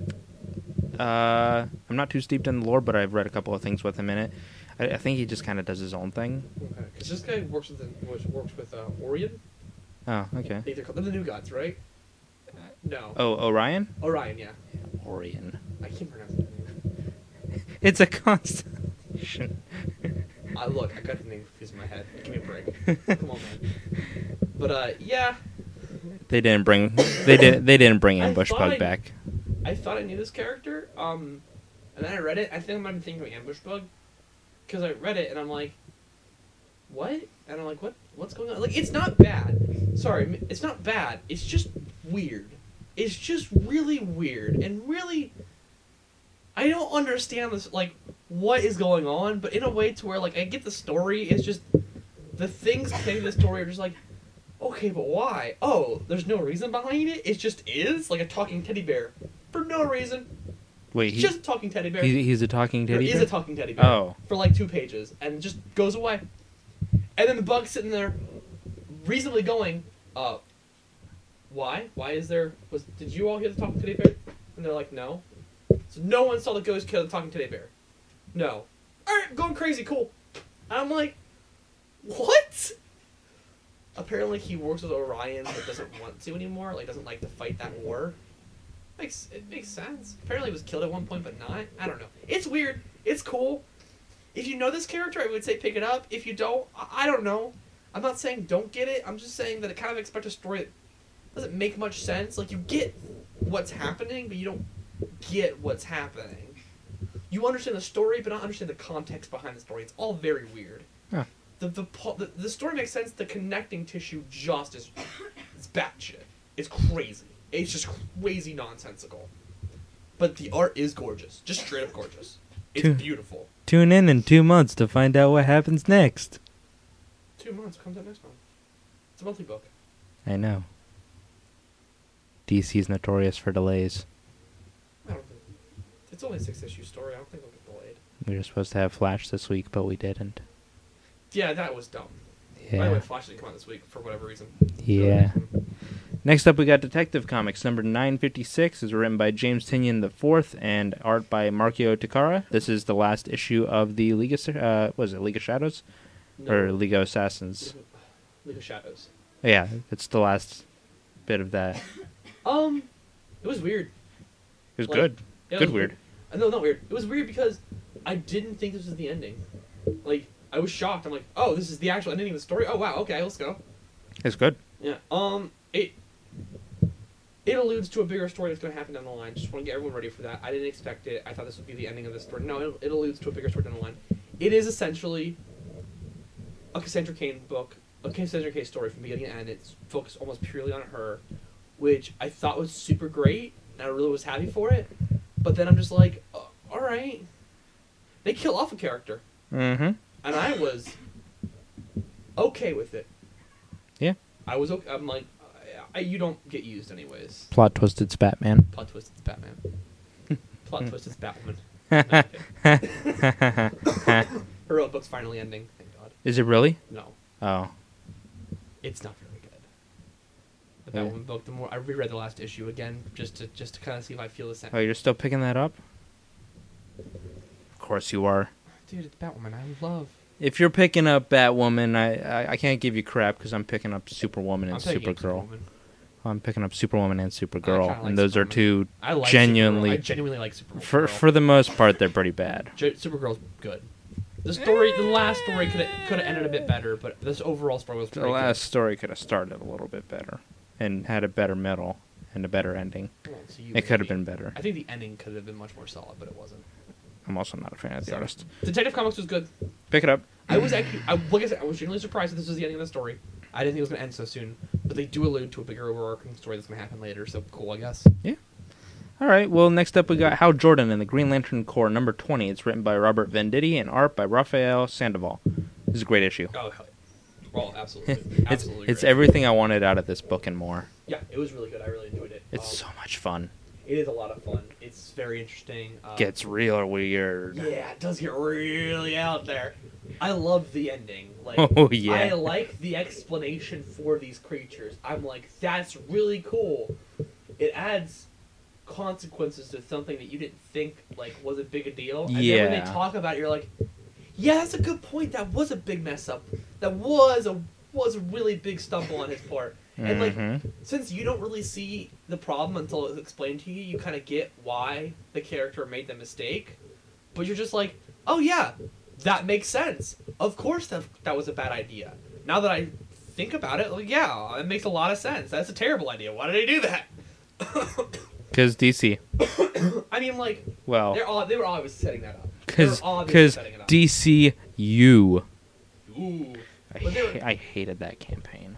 B: I'm not too steeped in the lore, but I've read a couple of things with him in it. I think he just kind of does his own thing.
A: Okay, because this guy works with Orion.
B: Oh, okay.
A: They're the New Gods, right? No.
B: Oh, Orion?
A: Orion, yeah.
B: Orion.
A: I can't pronounce that name.
B: It's a constellation.
A: Look, I got the name confused in my head. Give me a break. Come on, man. But yeah.
B: They didn't bring Ambush Bug back.
A: I thought I knew this character. And then I read it. I think I might be thinking of Ambush Bug. Because I read it and I'm like, what? And I'm like, what's going on? Like, it's not bad. Sorry, it's not bad. It's just weird. It's just really weird. And really, I don't understand this, like, what is going on, but in a way to where, like, I get the story. It's just, the things containing the story are just like, okay, but why? Oh, there's no reason behind it? It just is? Like a talking teddy bear. For no reason.
B: Wait,
A: He's just a talking teddy bear.
B: He's a talking teddy bear?
A: He is a talking teddy bear.
B: Oh.
A: For like 2 pages. And just goes away. And then the Bug's sitting there, reasonably going, why? Why is there... Did you all hear the talking teddy bear? And they're like, no. So no one saw the ghost kill the talking teddy bear. No. Alright, going crazy, cool. And I'm like, what? Apparently he works with Orion but doesn't want to anymore, like doesn't like to fight that war. It makes sense. Apparently he was killed at one point but not. I don't know. It's weird. It's cool. If you know this character, I would say pick it up. If you don't, I don't know. I'm not saying don't get it. I'm just saying that I kind of expect a story that doesn't make much sense. Like, you get what's happening, but you don't get what's happening. You understand the story, but not understand the context behind the story. It's all very weird.
B: Huh.
A: The story makes sense. The connecting tissue just is it's batshit. It's crazy. It's just crazy nonsensical. But the art is gorgeous. Just straight up gorgeous. It's beautiful.
B: Tune in 2 months to find out what happens next.
A: 2 months comes out next month. It's a monthly book.
B: I know. DC's notorious for delays.
A: I don't think it's only a 6-issue story. I don't think it'll get delayed.
B: We were supposed to have Flash this week, but we didn't.
A: Yeah, that was dumb.
B: Yeah.
A: By the way, Flash didn't come out this week for whatever reason.
B: Yeah. Next up, we got Detective Comics number 956. Is written by James Tynion IV and art by Markio Takara. This is the last issue of the League of League of Shadows,
A: No.
B: or League of Assassins.
A: League of Shadows.
B: Yeah, it's the last bit of that.
A: It was weird.
B: It was
A: Like,
B: good.
A: Yeah,
B: Good weird.
A: No, not weird. It was weird because I didn't think this was the ending. Like, I was shocked. I'm like, oh, this is the actual ending of the story? Oh, wow, okay, let's go.
B: It's good.
A: Yeah. It alludes to a bigger story that's going to happen down the line. Just want to get everyone ready for that. I didn't expect it. I thought this would be the ending of the story. No, it alludes to a bigger story down the line. It is essentially a Cassandra Cain book, a Cassandra Cain story from beginning to end. It's focused almost purely on her, which I thought was super great, and I really was happy for it. But then I'm just like, all right. They kill off a character.
B: Mm-hmm.
A: And I was okay with it.
B: Yeah.
A: I was okay. I'm like, you don't get used anyways.
B: Plot twist, it's Batman.
A: Plot twist, it's Batman. Plot twist, it's Batwoman. Her own book's finally ending, thank God.
B: Is it really?
A: No,
B: Oh.
A: it's not very good. The Batwoman book, the more I reread the last issue again, just to kind of see if I feel the same.
B: Oh, you're still picking that up? Of course you are.
A: Dude, it's Batwoman. I love.
B: If you're picking up Batwoman, I can't give you crap because I'm picking up Superwoman and
A: I'm taking
B: Supergirl.
A: Superwoman.
B: I'm picking up Superwoman and
A: I
B: Supergirl,
A: kinda like
B: and those are
A: Superwoman.
B: two
A: I like
B: genuinely.
A: Supergirl. I genuinely like Supergirl.
B: For the most part, they're pretty bad.
A: Supergirl's good. The story, the last story could have ended a bit better, but this overall story was pretty
B: The last story could have started a little bit better and had a better middle and a better ending.
A: good. Well, so you
B: It could have
A: maybe.
B: been better.
A: I think the ending could have been much more solid, but it wasn't.
B: I'm also not a fan of the
A: So,
B: artist.
A: Detective Comics was good.
B: Pick it up.
A: I was actually, like I said, I was genuinely surprised that this was the ending of the story. I didn't think it was going to end so soon, but they do allude to a bigger overarching story that's going to happen later, so cool, I guess.
B: All right. Well, next up we got Hal Jordan and the Green Lantern Corps number 20. It's written by Robert Venditti and art by Raphael Sandoval. This is a great issue.
A: Oh, hell yeah. Well, absolutely. Absolutely
B: It's
A: great.
B: everything I wanted out of this book and more.
A: Yeah, it was really good. I really enjoyed it.
B: It's so much fun.
A: It is a lot of fun. It's very interesting.
B: Gets real weird.
A: Yeah, it does get really out there. I love the ending. Like,
B: Oh, yeah.
A: I like the explanation for these creatures. I'm like, that's really cool. It adds consequences to something that you didn't think like was a big a deal. And then when they
B: Yeah.
A: talk about it, you're like, yeah, that's a good point. That was a big mess up. That was a really big stumble on his part. And like,
B: Mhm.
A: since you don't really see the problem until it's explained to you, you kind of get why the character made the mistake. But you're just like, oh yeah, that makes sense. Of course that was a bad idea. Now that I think about it, like, yeah, it makes a lot of sense. That's a terrible idea. Why did they do that?
B: Because DC.
A: I mean, like,
B: Well,
A: they were always setting that up.
B: because
A: They were obviously setting it up.
B: DCU.
A: Ooh. But they were,
B: I hated that campaign.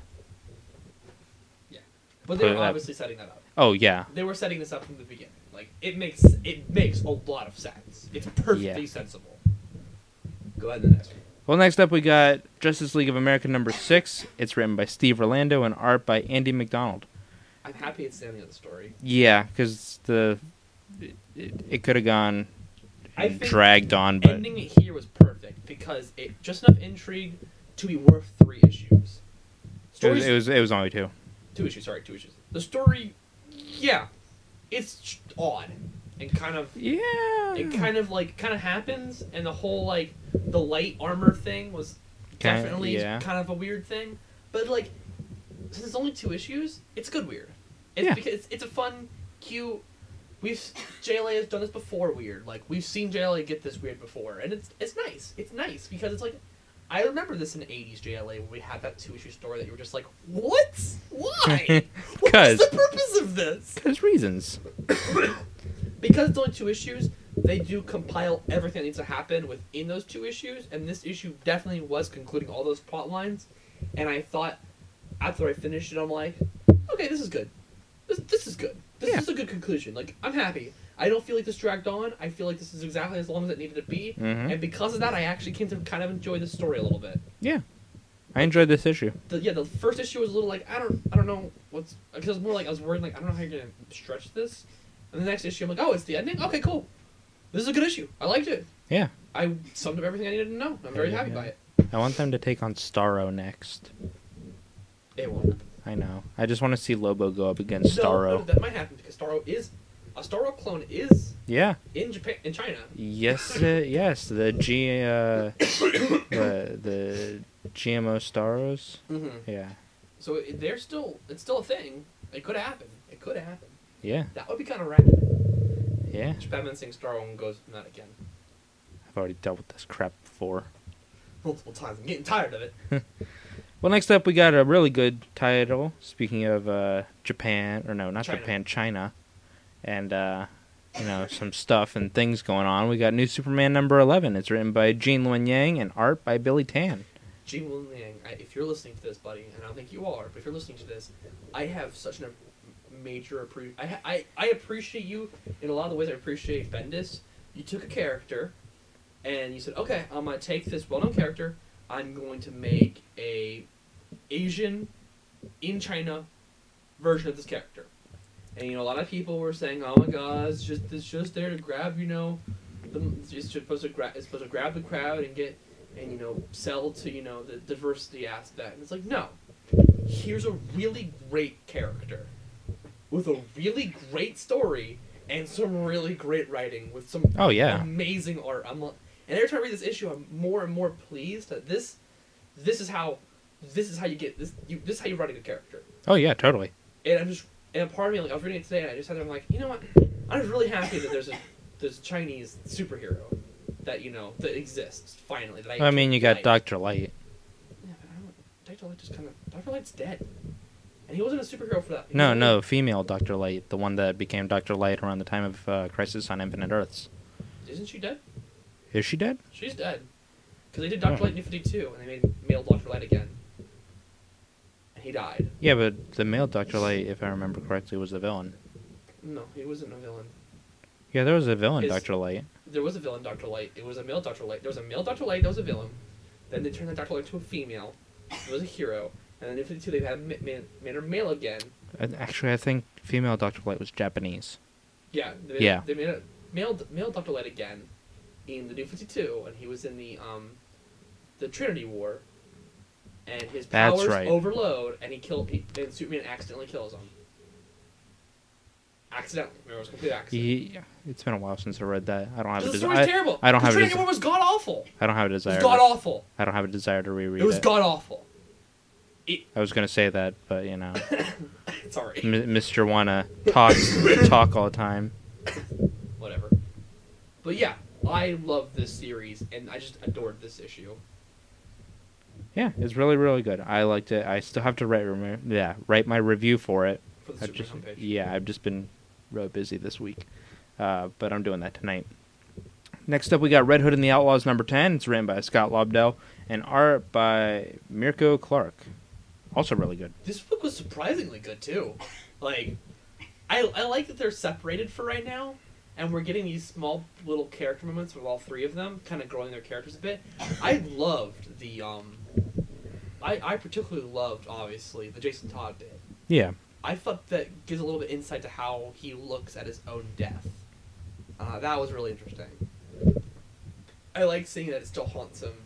A: but they
B: Put
A: were
B: it up.
A: obviously setting that up.
B: Oh, yeah.
A: They were setting this up from the beginning. Like, it makes a lot of sense. It's perfectly
B: Yeah.
A: sensible. Go ahead, the next one.
B: Well, next up we got Justice League of America number 6. It's written by Steve Orlando and art by Andy McDonald.
A: I'm happy it's the ending of the story.
B: Yeah, because it could have gone
A: I
B: and
A: think
B: dragged on, but
A: ending it here was perfect because it just enough intrigue to be worth 3 issues. Stories,
B: it was only 2.
A: 2 issues. Sorry, 2 issues. The story, yeah, it's odd and kind of
B: Yeah.
A: it kind of happens, and the whole like the light armor thing was definitely kind of a weird thing, but like since it's only 2 issues, it's good weird. It's because it's a fun, cute. JLA has done this before weird. Like we've seen JLA get this weird before, and it's nice. It's nice because it's like I remember this in the 80s JLA where we had that 2-issue story that you were just like, what? Why? What's the purpose of this?
B: Because reasons.
A: Because it's only 2 issues, they do compile everything that needs to happen within those 2 issues, and this issue definitely was concluding all those plot lines. And I thought, after I finished it, I'm like, okay, this is good. This is good. This is a good conclusion. Like, I'm happy. I don't feel like this dragged on. I feel like this is exactly as long as it needed to be.
B: Mm-hmm.
A: And because of that, I actually came to kind of enjoy the story a little bit.
B: Yeah. I enjoyed this issue.
A: The first issue was a little like, I don't know what's... Because it was more like, I was worried, like, I don't know how you're going to stretch this. And the next issue, I'm like, oh, it's the ending? Okay, cool. This is a good issue. I liked it.
B: Yeah.
A: I summed up everything I needed to know. I'm very happy by it.
B: I want them to take on Starro next.
A: It won't.
B: I know. I just want to see Lobo go up against Starro.
A: No, that might happen because a Starro clone is in China.
B: Yes, yes. The GMO Starros.
A: Mm-hmm.
B: Yeah.
A: So it's still a thing. It could happen.
B: Yeah.
A: That would be kind of rad.
B: Yeah.
A: Batman seeing Starro and goes, not again.
B: I've already dealt with this crap before.
A: Multiple times. I'm getting tired of it.
B: Well, next up we got a really good title. Speaking of Japan, or no, not China. Japan, China, and some stuff and things going on. We got New Superman number 11. It's written by Gene Luen Yang and art by Billy Tan.
A: Gene Luen Yang, if you're listening to this, buddy, and I don't think you are, but if you're listening to this, I have such a major appreciation. I appreciate you in a lot of the ways I appreciate Bendis. You took a character, and you said, okay, I'm going to take this well-known character, I'm going to make a Asian in China version of this character. And a lot of people were saying, "Oh my God, it's just there to grab, it's supposed to grab the crowd and get sell to the diversity aspect." And it's like, no, here's a really great character with a really great story and some really great writing with some amazing art. And every time I read this issue, I'm more and more pleased that this is how you get this. This is how you write a good character.
B: Oh yeah, totally.
A: And part of me, I was reading it today, and I just had I'm like, you know what? I'm just really happy that there's a Chinese superhero that that exists finally. That
B: you got Dr. Light.
A: Yeah, but Dr. Light Dr. Light's dead, and he wasn't a superhero for that.
B: No, female Dr. Light, the one that became Dr. Light around the time of Crisis on Infinite Earths.
A: Isn't she dead?
B: Is she dead?
A: She's dead. Because they did Dr. Light in New 52, and they made male Dr. Light again. And he died.
B: Yeah, but the male Dr. Light, if I remember correctly, was the villain.
A: No, he wasn't a villain.
B: Yeah, there was a villain, Dr. Light.
A: There was a villain, Dr. Light. It was a male Dr. Light. There was a male Dr. Light that was a villain. Then they turned the Dr. Light to a female. It was a hero. And then in New 52, they had made her male again.
B: Actually, I think female Dr. Light was Japanese.
A: Yeah. They made a male Dr. Light again in the New 52, and he was in the Trinity War. And his powers overload, and and Superman accidentally kills him. Accidentally. Remember, it was a complete accident.
B: Yeah, it's been a while since I read that. I don't have
A: a desire. The story's terrible.
B: I don't have
A: Trinity War was god awful.
B: I don't have a desire.
A: It was god awful.
B: I don't have a desire to reread it.
A: It was god awful.
B: I was gonna say that, but
A: sorry.
B: Mr. Wanna talk all the time.
A: Whatever. But yeah, I love this series, and I just adored this issue.
B: Yeah, it's really, really good. I liked it. I still have to write my review for it.
A: For the Superman homepage.
B: Yeah, I've just been really busy this week, but I'm doing that tonight. Next up, we got Red Hood and the Outlaws number 10. It's written by Scott Lobdell and art by Mirko Clark. Also really good.
A: This book was surprisingly good too. Like, I like that they're separated for right now, and we're getting these small little character moments with all three of them, kind of growing their characters a bit. I loved the I particularly loved, obviously, the Jason Todd bit.
B: Yeah.
A: I thought that gives a little bit insight to how he looks at his own death. That was really interesting. I like seeing that it still haunts him,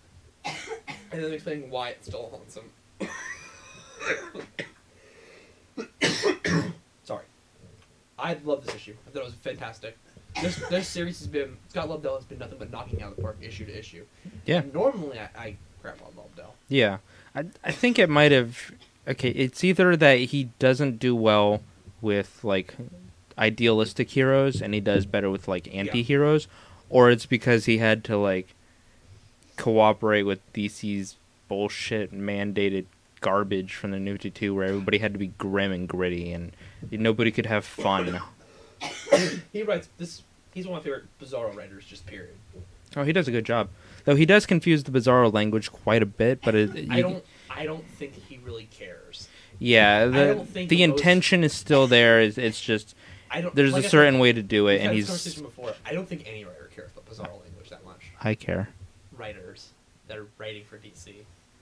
A: and then explaining why it still haunts him. Sorry. I love this issue. I thought it was fantastic. This series has been, Scott Lobdell has been nothing but knocking out of the park issue to issue.
B: Yeah.
A: And normally I crap on Lobdell.
B: Yeah. I think it might have... Okay, it's either that he doesn't do well with, like, idealistic heroes, and he does better with, like, anti-heroes, or it's because he had to, like, cooperate with DC's bullshit mandated garbage from the New 52 where everybody had to be grim and gritty and nobody could have fun.
A: He writes this. He's one of my favorite Bizarro writers, just period.
B: Oh, he does a good job. Though he does confuse the Bizarro language quite a bit, but
A: I don't think he really cares.
B: Yeah, the intention is still there. It's just there's a certain way to do it, and he's.
A: Conversation before. I don't think any writer cares about Bizarro language that much.
B: I care.
A: Writers that are writing for DC.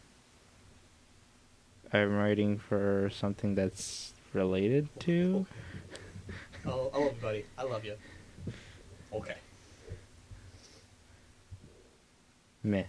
B: I'm writing for something that's related to.
A: I love you, buddy. I love you. Okay.
B: Meh.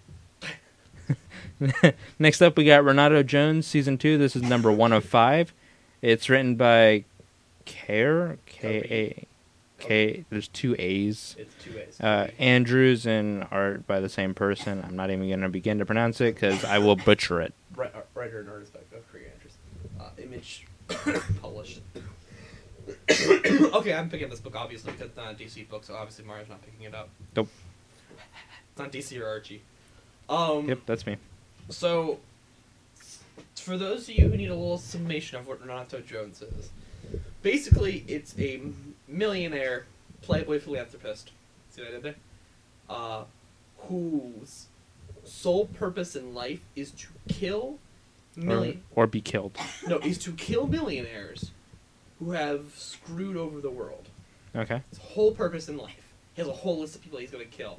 B: Next up, we got Renato Jones, Season 2. This is number 1 of 5. It's written by Care, K-A-K. There's 2 A's.
A: It's 2 A's.
B: Andrews and art by the same person. I'm not even going to begin to pronounce it because I will butcher it.
A: Writer and artist by Korean Andrews. Image published. Okay, I'm picking this book obviously because it's not a DC book, so obviously Mario's not picking it up.
B: Nope.
A: It's not DC or Archie.
B: Yep, that's me.
A: So, for those of you who need a little summation of what Renato Jones is, basically it's a millionaire playboy philanthropist. See what I did there? Whose sole purpose in life is to kill
B: or be killed.
A: No, is to kill millionaires who have screwed over the world.
B: Okay.
A: His whole purpose in life. He has a whole list of people he's going to kill.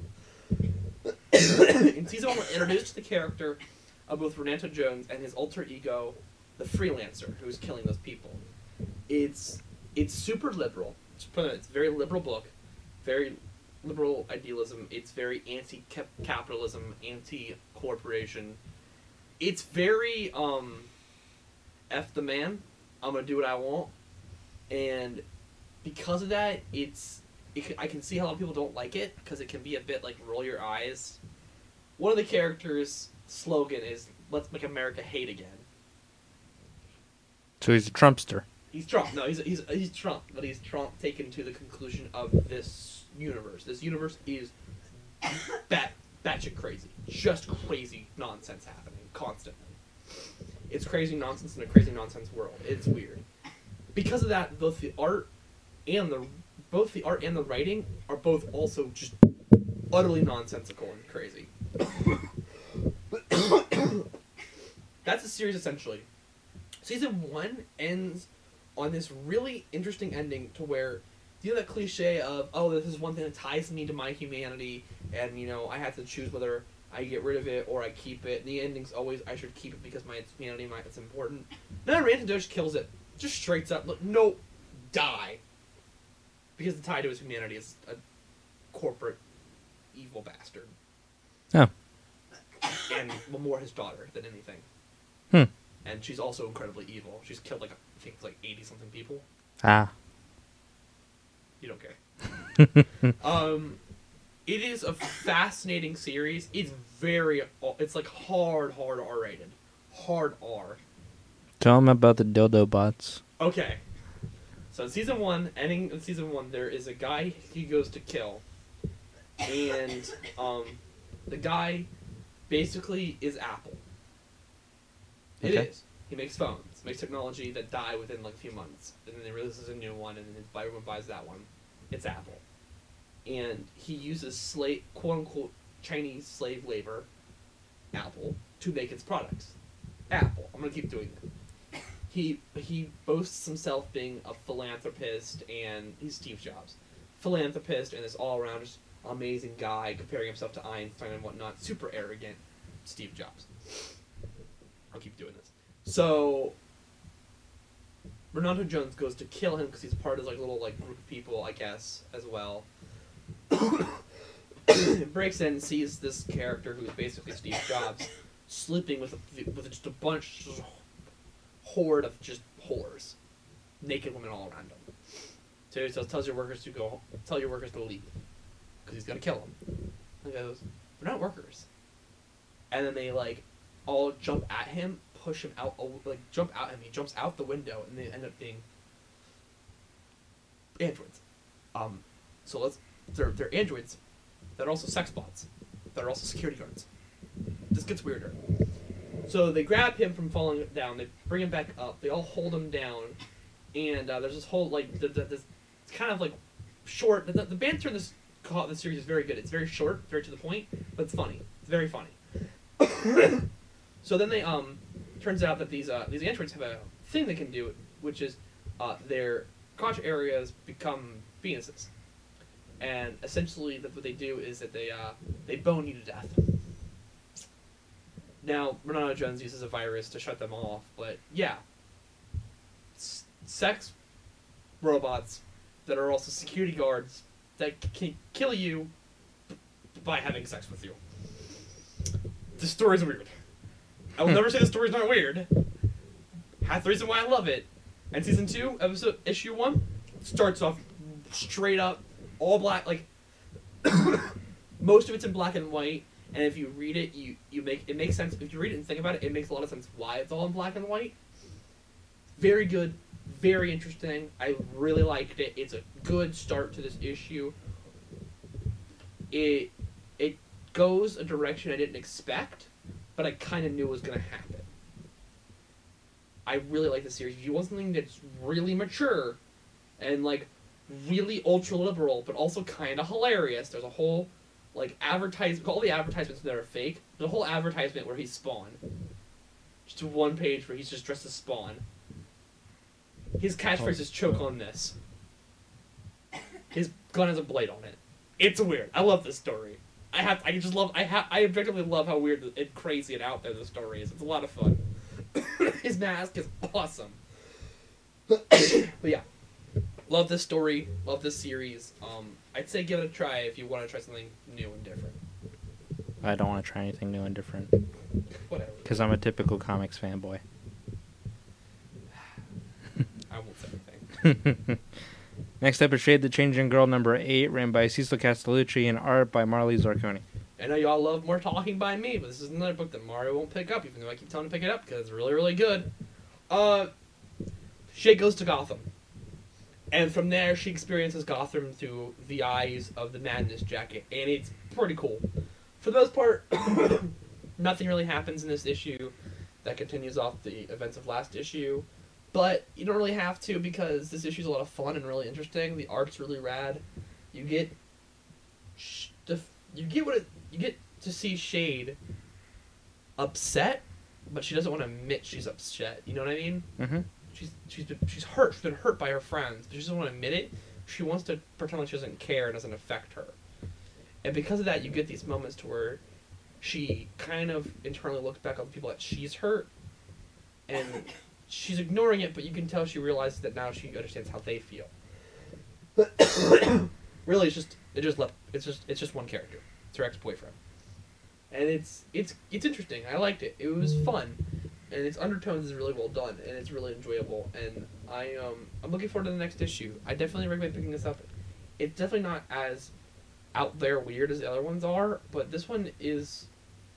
A: In season 1, we're introduced to the character of both Renato Jones and his alter ego, the Freelancer, who's killing those people. It's super liberal. It's a very liberal book, very liberal idealism. It's very anti-capitalism, anti-corporation. It's very F the man. I'm gonna do what I want, and because of that, I can see how a lot of people don't like it because it can be a bit like roll your eyes. One of the characters' slogan is "Let's make America hate again."
B: So he's a Trumpster.
A: He's Trump. No, he's Trump, but he's Trump taken to the conclusion of this universe. This universe is batshit crazy, just crazy nonsense happening constantly. It's crazy nonsense in a crazy nonsense world. It's weird. Because of that, both the art and the writing are both also just utterly nonsensical and crazy. That's the series essentially. Season 1 ends on this really interesting ending to where, you know that cliche of, oh, this is one thing that ties me to my humanity, and, you know, I have to choose whether I get rid of it or I keep it, and the ending's always, I should keep it because my humanity, it's important. Now Renato Jones kills it. Just straight up, look, no, die. Because the tie to his humanity is a corporate evil bastard.
B: Oh.
A: And more his daughter than anything. And she's also incredibly evil. She's killed I think 80-something people.
B: Ah.
A: You don't care. It is a fascinating series. It's like hard R-rated. Hard R.
B: Tell him about the dildo bots.
A: Okay. So season 1, ending in season 1, there is a guy he goes to kill. And the guy basically is Apple. It is. He makes phones, makes technology that die within a few months, and then he releases a new one, and then everyone buys that one. It's Apple, and he uses quote unquote Chinese slave labor, Apple, to make its products. Apple. I'm gonna keep doing that. He boasts himself being a philanthropist, and he's Steve Jobs, philanthropist, and this all around just amazing guy, comparing himself to Einstein and whatnot. Super arrogant, Steve Jobs. I'll keep doing this. So, Renato Jones goes to kill him because he's part of his little group of people, I guess, as well. Breaks in and sees this character who's basically Steve Jobs sleeping with just a bunch, horde of just whores, naked women all around him. So he tells your workers to tell your workers to leave because he's gonna kill them. And he goes, "We're not workers." And then they like all jump at him, push him out, jump at him. He jumps out the window, and they end up being androids. So they're androids that are also sex bots, that are also security guards. This gets weirder. So they grab him from falling down. They bring him back up. They all hold him down, and there's this whole like this kind of like short. The banter in this series is very good. It's very short, very to the point, but it's funny. It's very funny. So then they turns out that these androids have a thing they can do, which is their crotch areas become penises, and essentially what they do is that they bone you to death. Now, Renata Jones uses a virus to shut them off, but yeah, sex robots that are also security guards that can kill you by having sex with you. The story's weird. I will never say the story's not weird. Half the reason why I love it. And season 2, issue 1, starts off straight up, all black, like, most of it's in black and white, and if you read it, it makes sense. If you read it and think about it, it makes a lot of sense why it's all in black and white. Very good, very interesting. I really liked it. It's a good start to this issue. It goes a direction I didn't expect, but I kind of knew was going to happen. I really like the series. If you want something that's really mature and like really ultra liberal, but also kind of hilarious, there's a whole like advertisement. All the advertisements that are fake. There's a whole advertisement where he's Spawn. Just one page where he's just dressed as Spawn. His catchphrase is "choke on this." His gun has a blade on it. It's weird. I love this story. I objectively love how weird and crazy and out there the story is. It's a lot of fun. His mask is awesome. But yeah, love this story. Love this series. I'd say give it a try if you want to try something new and different.
B: I don't want to try anything new and different.
A: Whatever.
B: Because I'm a typical comics fanboy.
A: I won't say anything.
B: Next up is Shade the Changing Girl number 8, written by Cecil Castellucci and art by Marley Zarconi.
A: I know y'all love more talking by me, but this is another book that Mario won't pick up, even though I keep telling him to pick it up because it's really, really good. Shade goes to Gotham. And from there, she experiences Gotham through the eyes of the Madness Jacket, and it's pretty cool. For the most part, nothing really happens in this issue that continues off the events of last issue. But you don't really have to because this issue is a lot of fun and really interesting. The art's really rad. You get to see Shade upset, but she doesn't want to admit she's upset. You know what I mean?
B: Mm-hmm.
A: She's hurt. She's been hurt by her friends, but she doesn't want to admit it. She wants to pretend like she doesn't care and doesn't affect her. And because of that, you get these moments to where she kind of internally looks back on the people that she's hurt, and she's ignoring it, but you can tell she realizes that now she understands how they feel. Really, it's just one character. It's her ex-boyfriend, and it's interesting. I liked it. It was fun, and its undertones is really well done, and it's really enjoyable. And I'm looking forward to the next issue. I definitely recommend picking this up. It's definitely not as out there weird as the other ones are, but this one is.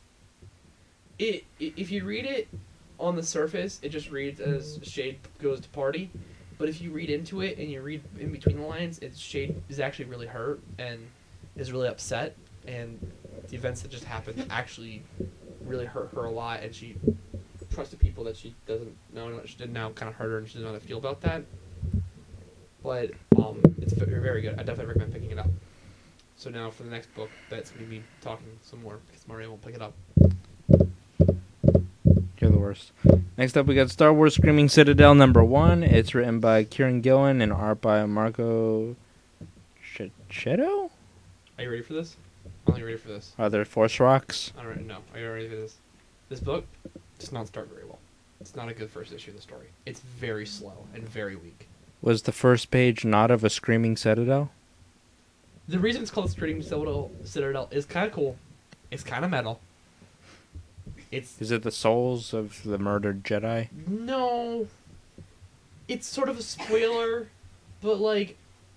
A: If you read it on the surface, it just reads as Shade goes to party. But if you read into it and you read in between the lines, Shade is actually really hurt and is really upset. And the events that just happened actually really hurt her a lot. And she trusted people that she doesn't know. She didn't now kind of hurt her, and she doesn't know how to feel about that. But it's very, very good. I definitely recommend picking it up. So now for the next book, that's going to be talking some more because Mario won't pick it up.
B: You're the worst. Next up, we got Star Wars Screaming Citadel number 1. It's written by Kieran Gillen and art by Marco Checchetto?
A: Are you ready for this? I'm not ready for this.
B: Are there Force Rocks?
A: I don't know. Are you ready for this? This book does not start very well. It's not a good first issue of the story. It's very slow and very weak.
B: Was the first page not of a Screaming Citadel?
A: The reason it's called Screaming Citadel is kind of cool. It's kind of metal.
B: Is it the souls of the murdered Jedi?
A: No. It's sort of a spoiler, but like,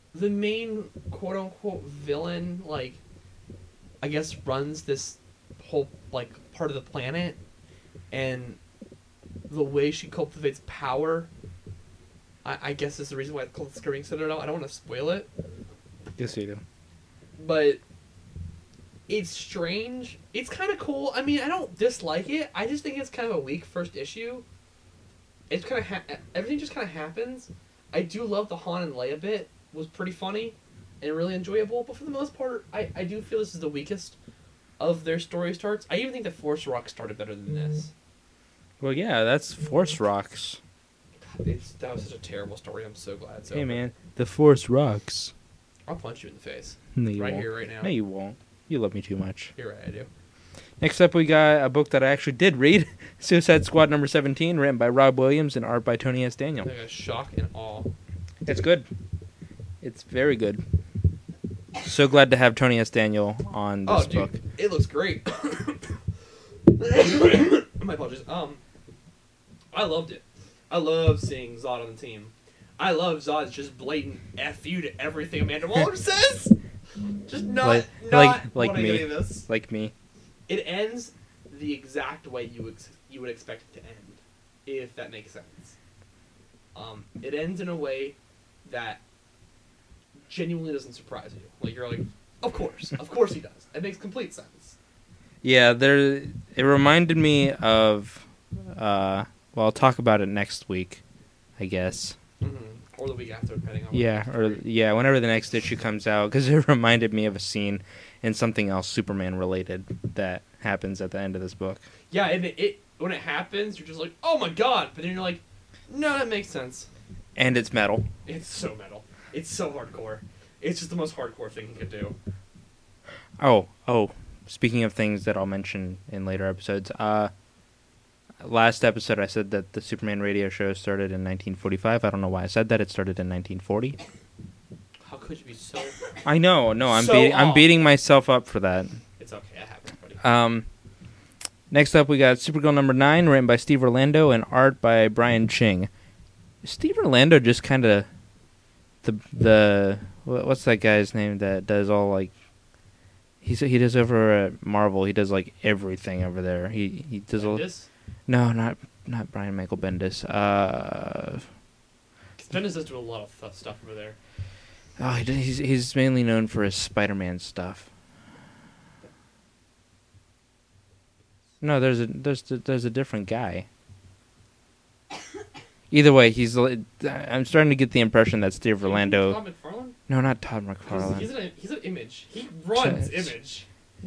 A: the main quote unquote villain, like, I guess runs this whole like part of the planet, and the way she cultivates power, I guess is the reason why it's called the Skirting Citadel. I don't want to spoil it,
B: Yes, you do.
A: but it's strange. It's kind of cool. I mean, I don't dislike it. I just think it's kind of a weak first issue. It's kind of everything just kind of happens. I do love the Han and Leia bit. Was pretty funny and really enjoyable, but for the most part, I do feel this is the weakest of their story starts. I even think the Force Rock started better than this.
B: Well, yeah, that's Force Rocks.
A: That was such a terrible story. I'm so glad.
B: Hey, man, the Force Rocks.
A: I'll punch you in the face.
B: No, you
A: Right
B: won't.
A: here, right now.
B: No, you won't. You love me too much.
A: You're right, I do.
B: Next up, we got a book that I actually did read, Suicide Squad number 17, written by Rob Williams and art by Tony S. Daniel.
A: Like a shock and awe.
B: It's good. It's very good. So glad to have Tony S. Daniel on this book.
A: It looks great. My apologies. I loved it. I love seeing Zod on the team. I love Zod's just blatant F you to everything Amanda Waller says. Just not
B: like
A: wanting
B: me.
A: any of this.
B: Like me.
A: It ends the exact way you would expect it to end, if that makes sense. It ends in a way that genuinely doesn't surprise you. Like, you're like, of course he does. It makes complete sense.
B: Yeah, it reminded me of, well, I'll talk about it next week, I guess.
A: Mm-hmm. Or the week after, depending on.
B: Whenever the next issue comes out, because it reminded me of a scene in something else Superman related that happens at the end of this book.
A: Yeah, and it when it happens, you're just like, oh my god, but then you're like, no, that makes sense.
B: And it's metal.
A: It's so metal. It's so hardcore. It's just the most hardcore thing he could do.
B: Oh, speaking of things that I'll mention in later episodes, last episode I said that the Superman radio show started in 1945. I don't know why I said that. It started in 1940.
A: How could you be so...
B: I know. No, I'm
A: off.
B: beating myself up for that.
A: It's okay. It happens, buddy.
B: Next up, we got Supergirl number 9, written by Steve Orlando and art by Brian Ching. Steve Orlando just kind of what's that guy's name that does all like he does over at Marvel. He does like everything over there. He does
A: Bendis?
B: No, not Brian Michael Bendis.
A: Bendis does do a lot of stuff over there.
B: Oh, he's mainly known for his Spider-Man stuff. No, there's a different guy. Either way, I'm starting to get the impression that Steve Orlando.
A: Todd McFarlane?
B: No, not Todd McFarlane.
A: He's an Image. He runs Image.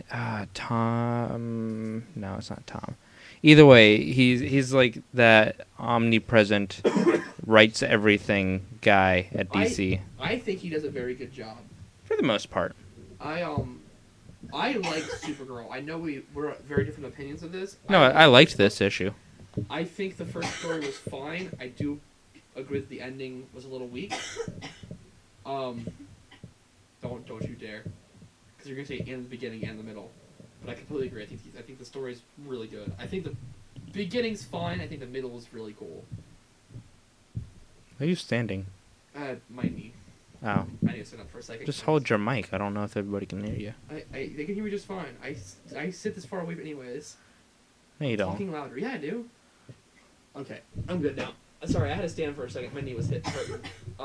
B: Tom. No, it's not Tom. Either way, he's like that omnipresent, writes everything guy at DC.
A: I think he does a very good job.
B: For the most part.
A: I like Supergirl. I know we're at very different opinions of this.
B: No, I liked this issue.
A: I think the first story was fine. I do agree that the ending was a little weak. Don't you dare, because you're gonna say in the beginning and the middle. But I completely agree. I think the story's really good. I think the beginning's fine. I think the middle is really cool.
B: Are you standing?
A: My knee.
B: Oh.
A: I need to sit up for a second.
B: Just hold your mic. I don't know if everybody can hear you.
A: They can hear me just fine. I sit this far away anyways.
B: No, you don't.
A: Talking louder. Yeah, I do. Okay, I'm good now. Sorry, I had to stand for a second. My knee was hurting.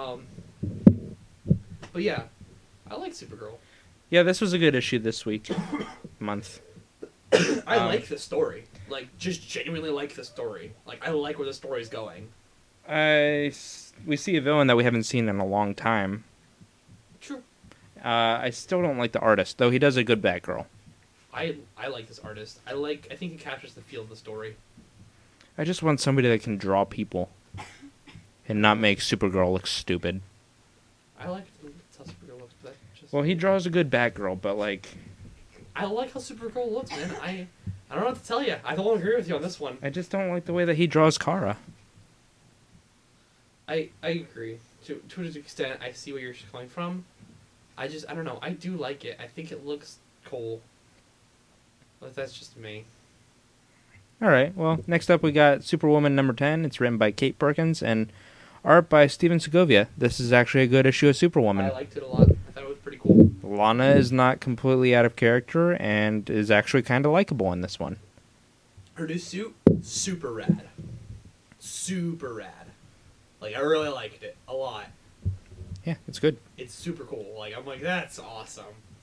A: But yeah, I like Supergirl.
B: Yeah, this was a good issue this week. Month.
A: I like the story. Like, just genuinely like the story. Like, I like where the story's going.
B: We see a villain that we haven't seen in a long time.
A: True.
B: I still don't like the artist, though he does a good Batgirl.
A: I like this artist. I think he captures the feel of the story.
B: I just want somebody that can draw people. And not make Supergirl look stupid.
A: I like how Supergirl looks, but
B: Well, he draws a good Batgirl, but like...
A: I like how Supergirl looks, man. I don't know what to tell you. I don't agree with you on this one.
B: I just don't like the way that he draws Kara.
A: I agree. To an extent, I see where you're coming from. I don't know. I do like it. I think it looks cool. But that's just me. All
B: right. Well, next up we got Superwoman number 10. It's written by Kate Perkins and art by Steven Segovia. This is actually a good issue of Superwoman.
A: I liked it a lot. I thought it was pretty cool.
B: Lana is not completely out of character and is actually kind of likable in this one.
A: Her new suit, super rad. Super rad. Like, I really liked it a lot.
B: Yeah, it's good.
A: It's super cool. Like, I'm like, that's awesome.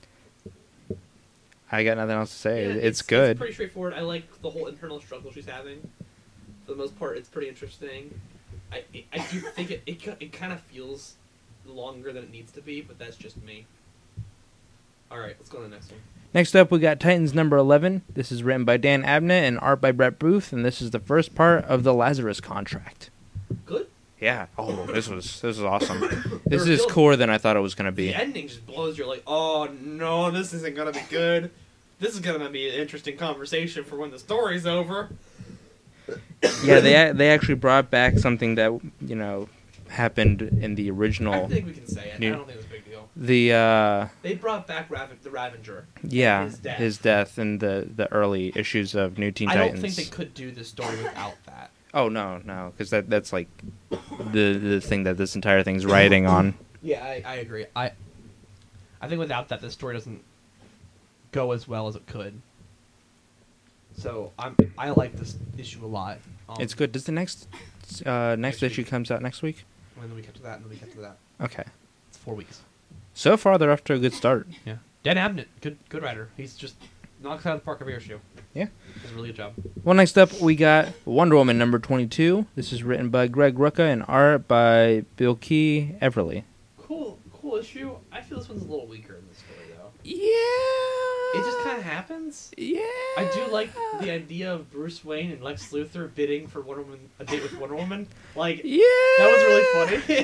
B: I got nothing else to say.
A: Yeah,
B: it's good.
A: It's pretty straightforward. I like the whole internal struggle she's having. For the most part, it's pretty interesting. I do think it kind of feels longer than it needs to be, but that's just me. Alright, let's go to the next one.
B: Next up, we got Titans number 11. This is written by Dan Abnett and art by Brett Booth, and this is the first part of the Lazarus contract.
A: Good?
B: Yeah. Oh, this was awesome. This is cooler than I thought it was going to be.
A: The ending just blows. You're like, oh no, this isn't going to be good. This is going to be an interesting conversation for when the story's over.
B: Yeah, they actually brought back something that, you know, happened in the original.
A: I think we can say it. I don't think it was a big deal.
B: They
A: brought back the Ravager.
B: Yeah,
A: his death
B: in the early issues of New Teen
A: I
B: Titans.
A: don't think they could do this story without that.
B: Oh no, because that's like the thing that this entire thing's riding on.
A: Yeah, I agree. I think without that, this story doesn't go as well as it could. So I like this issue a lot.
B: It's good. Does the next issue comes out next week?
A: And then we get to that, and then we get to that.
B: Okay.
A: It's 4 weeks.
B: So far, they're off to a good start.
A: Yeah. Dan Abnett, good writer. He's just knocks out of the park every issue.
B: Yeah.
A: Does a really good job.
B: Well, next up, we got Wonder Woman number 22. This is written by Greg Rucka and art by Bill Key Everly.
A: Cool issue. I feel this one's a little weaker in this story, though.
B: Yeah.
A: It just kind of happens.
B: Yeah.
A: I do like the idea of Bruce Wayne and Lex Luthor bidding for a date with Wonder Woman. Like,
B: yeah.
A: That was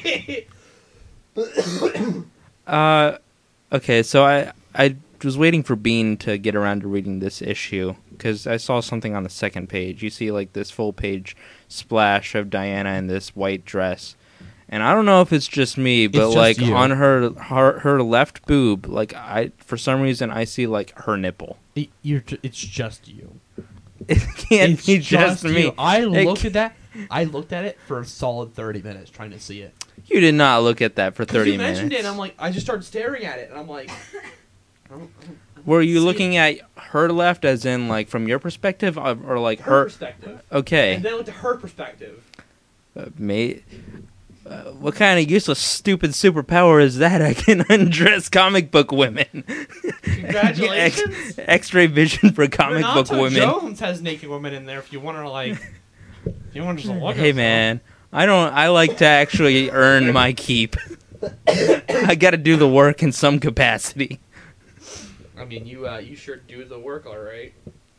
A: really funny.
B: Okay, so I was waiting for Bean to get around to reading this issue because I saw something on the second page. You see like this full page splash of Diana in this white dress. And I don't know if it's just me, but like on her left boob, like for some reason I see like her nipple.
A: It's just you.
B: It can't be just me.
A: I looked at that. I looked at it for a solid 30 minutes trying to see it.
B: You did not look at that for 30 minutes.
A: You mentioned it, and I'm like, I just started staring at it, and I'm like,
B: were you looking at her left, as in like from your perspective, or like her
A: perspective?
B: Okay.
A: And then I looked at her perspective.
B: Mate. What kind of useless, stupid superpower is that? I can undress comic book women.
A: Congratulations.
B: X-ray vision for comic book women.
A: Jones has naked women in there if you want to, like... if you want to just look
B: Hey, man. I like to actually earn my keep. I gotta do the work in some capacity.
A: I mean, you sure do the work, alright.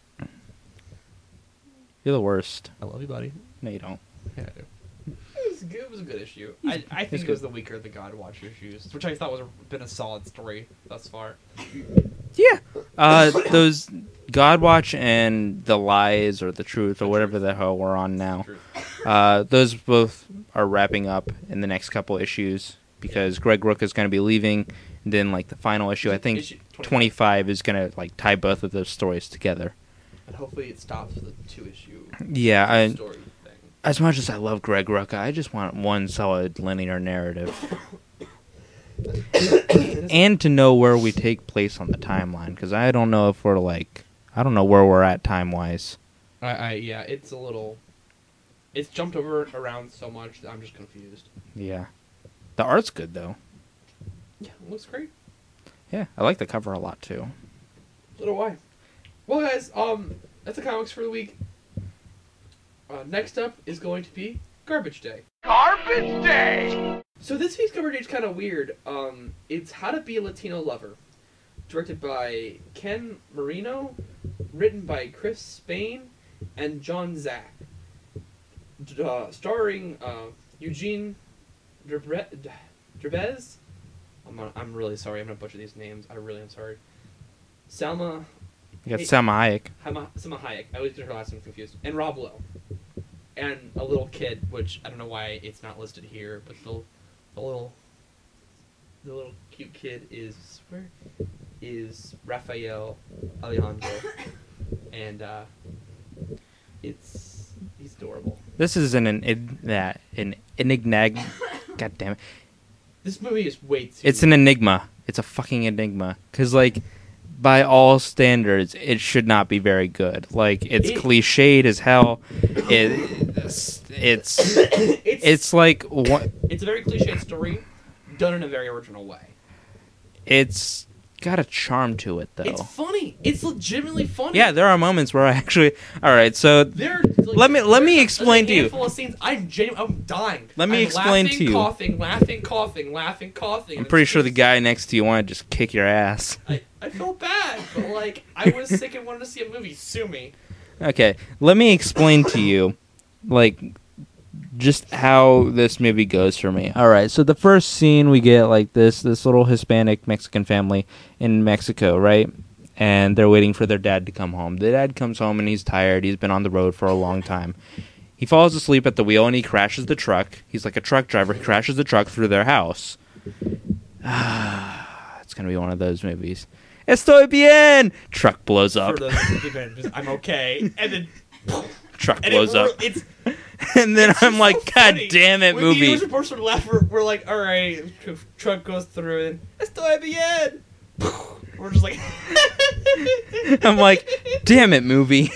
B: You're the worst.
A: I love you, buddy.
B: No, you don't.
A: Yeah, I do. It was a good issue. I think it was the weaker of the God Watch issues, which I thought been a solid story thus far.
B: Yeah. Those God Watch and The Lies or The Truth or whatever the hell we're on now. Those both are wrapping up in the next couple issues because Greg Rucka is going to be leaving. And then like the final issue, I think issue 25 is going to like tie both of those stories together.
A: And hopefully it stops with a 2-issue
B: story thing. As much as I love Greg Rucka, I just want one solid linear narrative. And to know where we take place on the timeline, because I don't know if we're like... I don't know where we're at time-wise.
A: Yeah, it's a little... It's jumped around so much that I'm just confused.
B: Yeah. The art's good, though.
A: Yeah, it looks great.
B: Yeah, I like the cover a lot, too.
A: So do I. Well, guys, that's the comics for the week. Next up is going to be Garbage Day. Garbage Day! So this week's Garbage Day is kind of weird. It's How to Be a Latino Lover. Directed by Ken Marino. Written by Chris Spain and John Zack. Starring Eugene Derbez. I'm really sorry. I'm going to butcher these names. I really am sorry. Salma...
B: You got Salma Hayek.
A: Salma Hayek. I always get her last name confused. And Rob Lowe. And a little kid, which I don't know why it's not listed here, but the little cute kid is Rafael Alejandro, and it's He's adorable.
B: This is an enigma. God damn it!
A: This movie is way too...
B: It's an enigma. It's a fucking enigma. Because, like, by all standards, it should not be very good. Like, it's cliched as hell. It's like...
A: It's a very cliched story, done in a very original way.
B: It's got a charm to it, though.
A: It's funny. It's legitimately funny.
B: Yeah, there are moments where I actually... All right, so... let me explain to you.
A: Of scenes, I'm dying.
B: Let me explain to you.
A: Laughing.
B: I'm pretty sure the guy next to you wanted to just kick your ass.
A: I felt bad, but, like, I was sick and wanted to see a movie. Sue me.
B: Okay, let me explain to you, like, just how this movie goes for me. All right, so the first scene we get, like, this little Hispanic Mexican family in Mexico, right? And they're waiting for their dad to come home. The dad comes home and he's tired. He's been on the road for a long time. He falls asleep at the wheel and he crashes the truck. He's like a truck driver. He crashes the truck through their house. It's going to be one of those movies. Estoy bien! Truck blows up.
A: I'm okay. And then...
B: Truck blows up. And then
A: it's
B: I'm like,
A: so
B: God
A: funny.
B: damn it, movie.
A: We were supposed to laugh. We're like, all right, truck goes through, and estoy bien. We're just like,
B: I'm like, damn it, movie.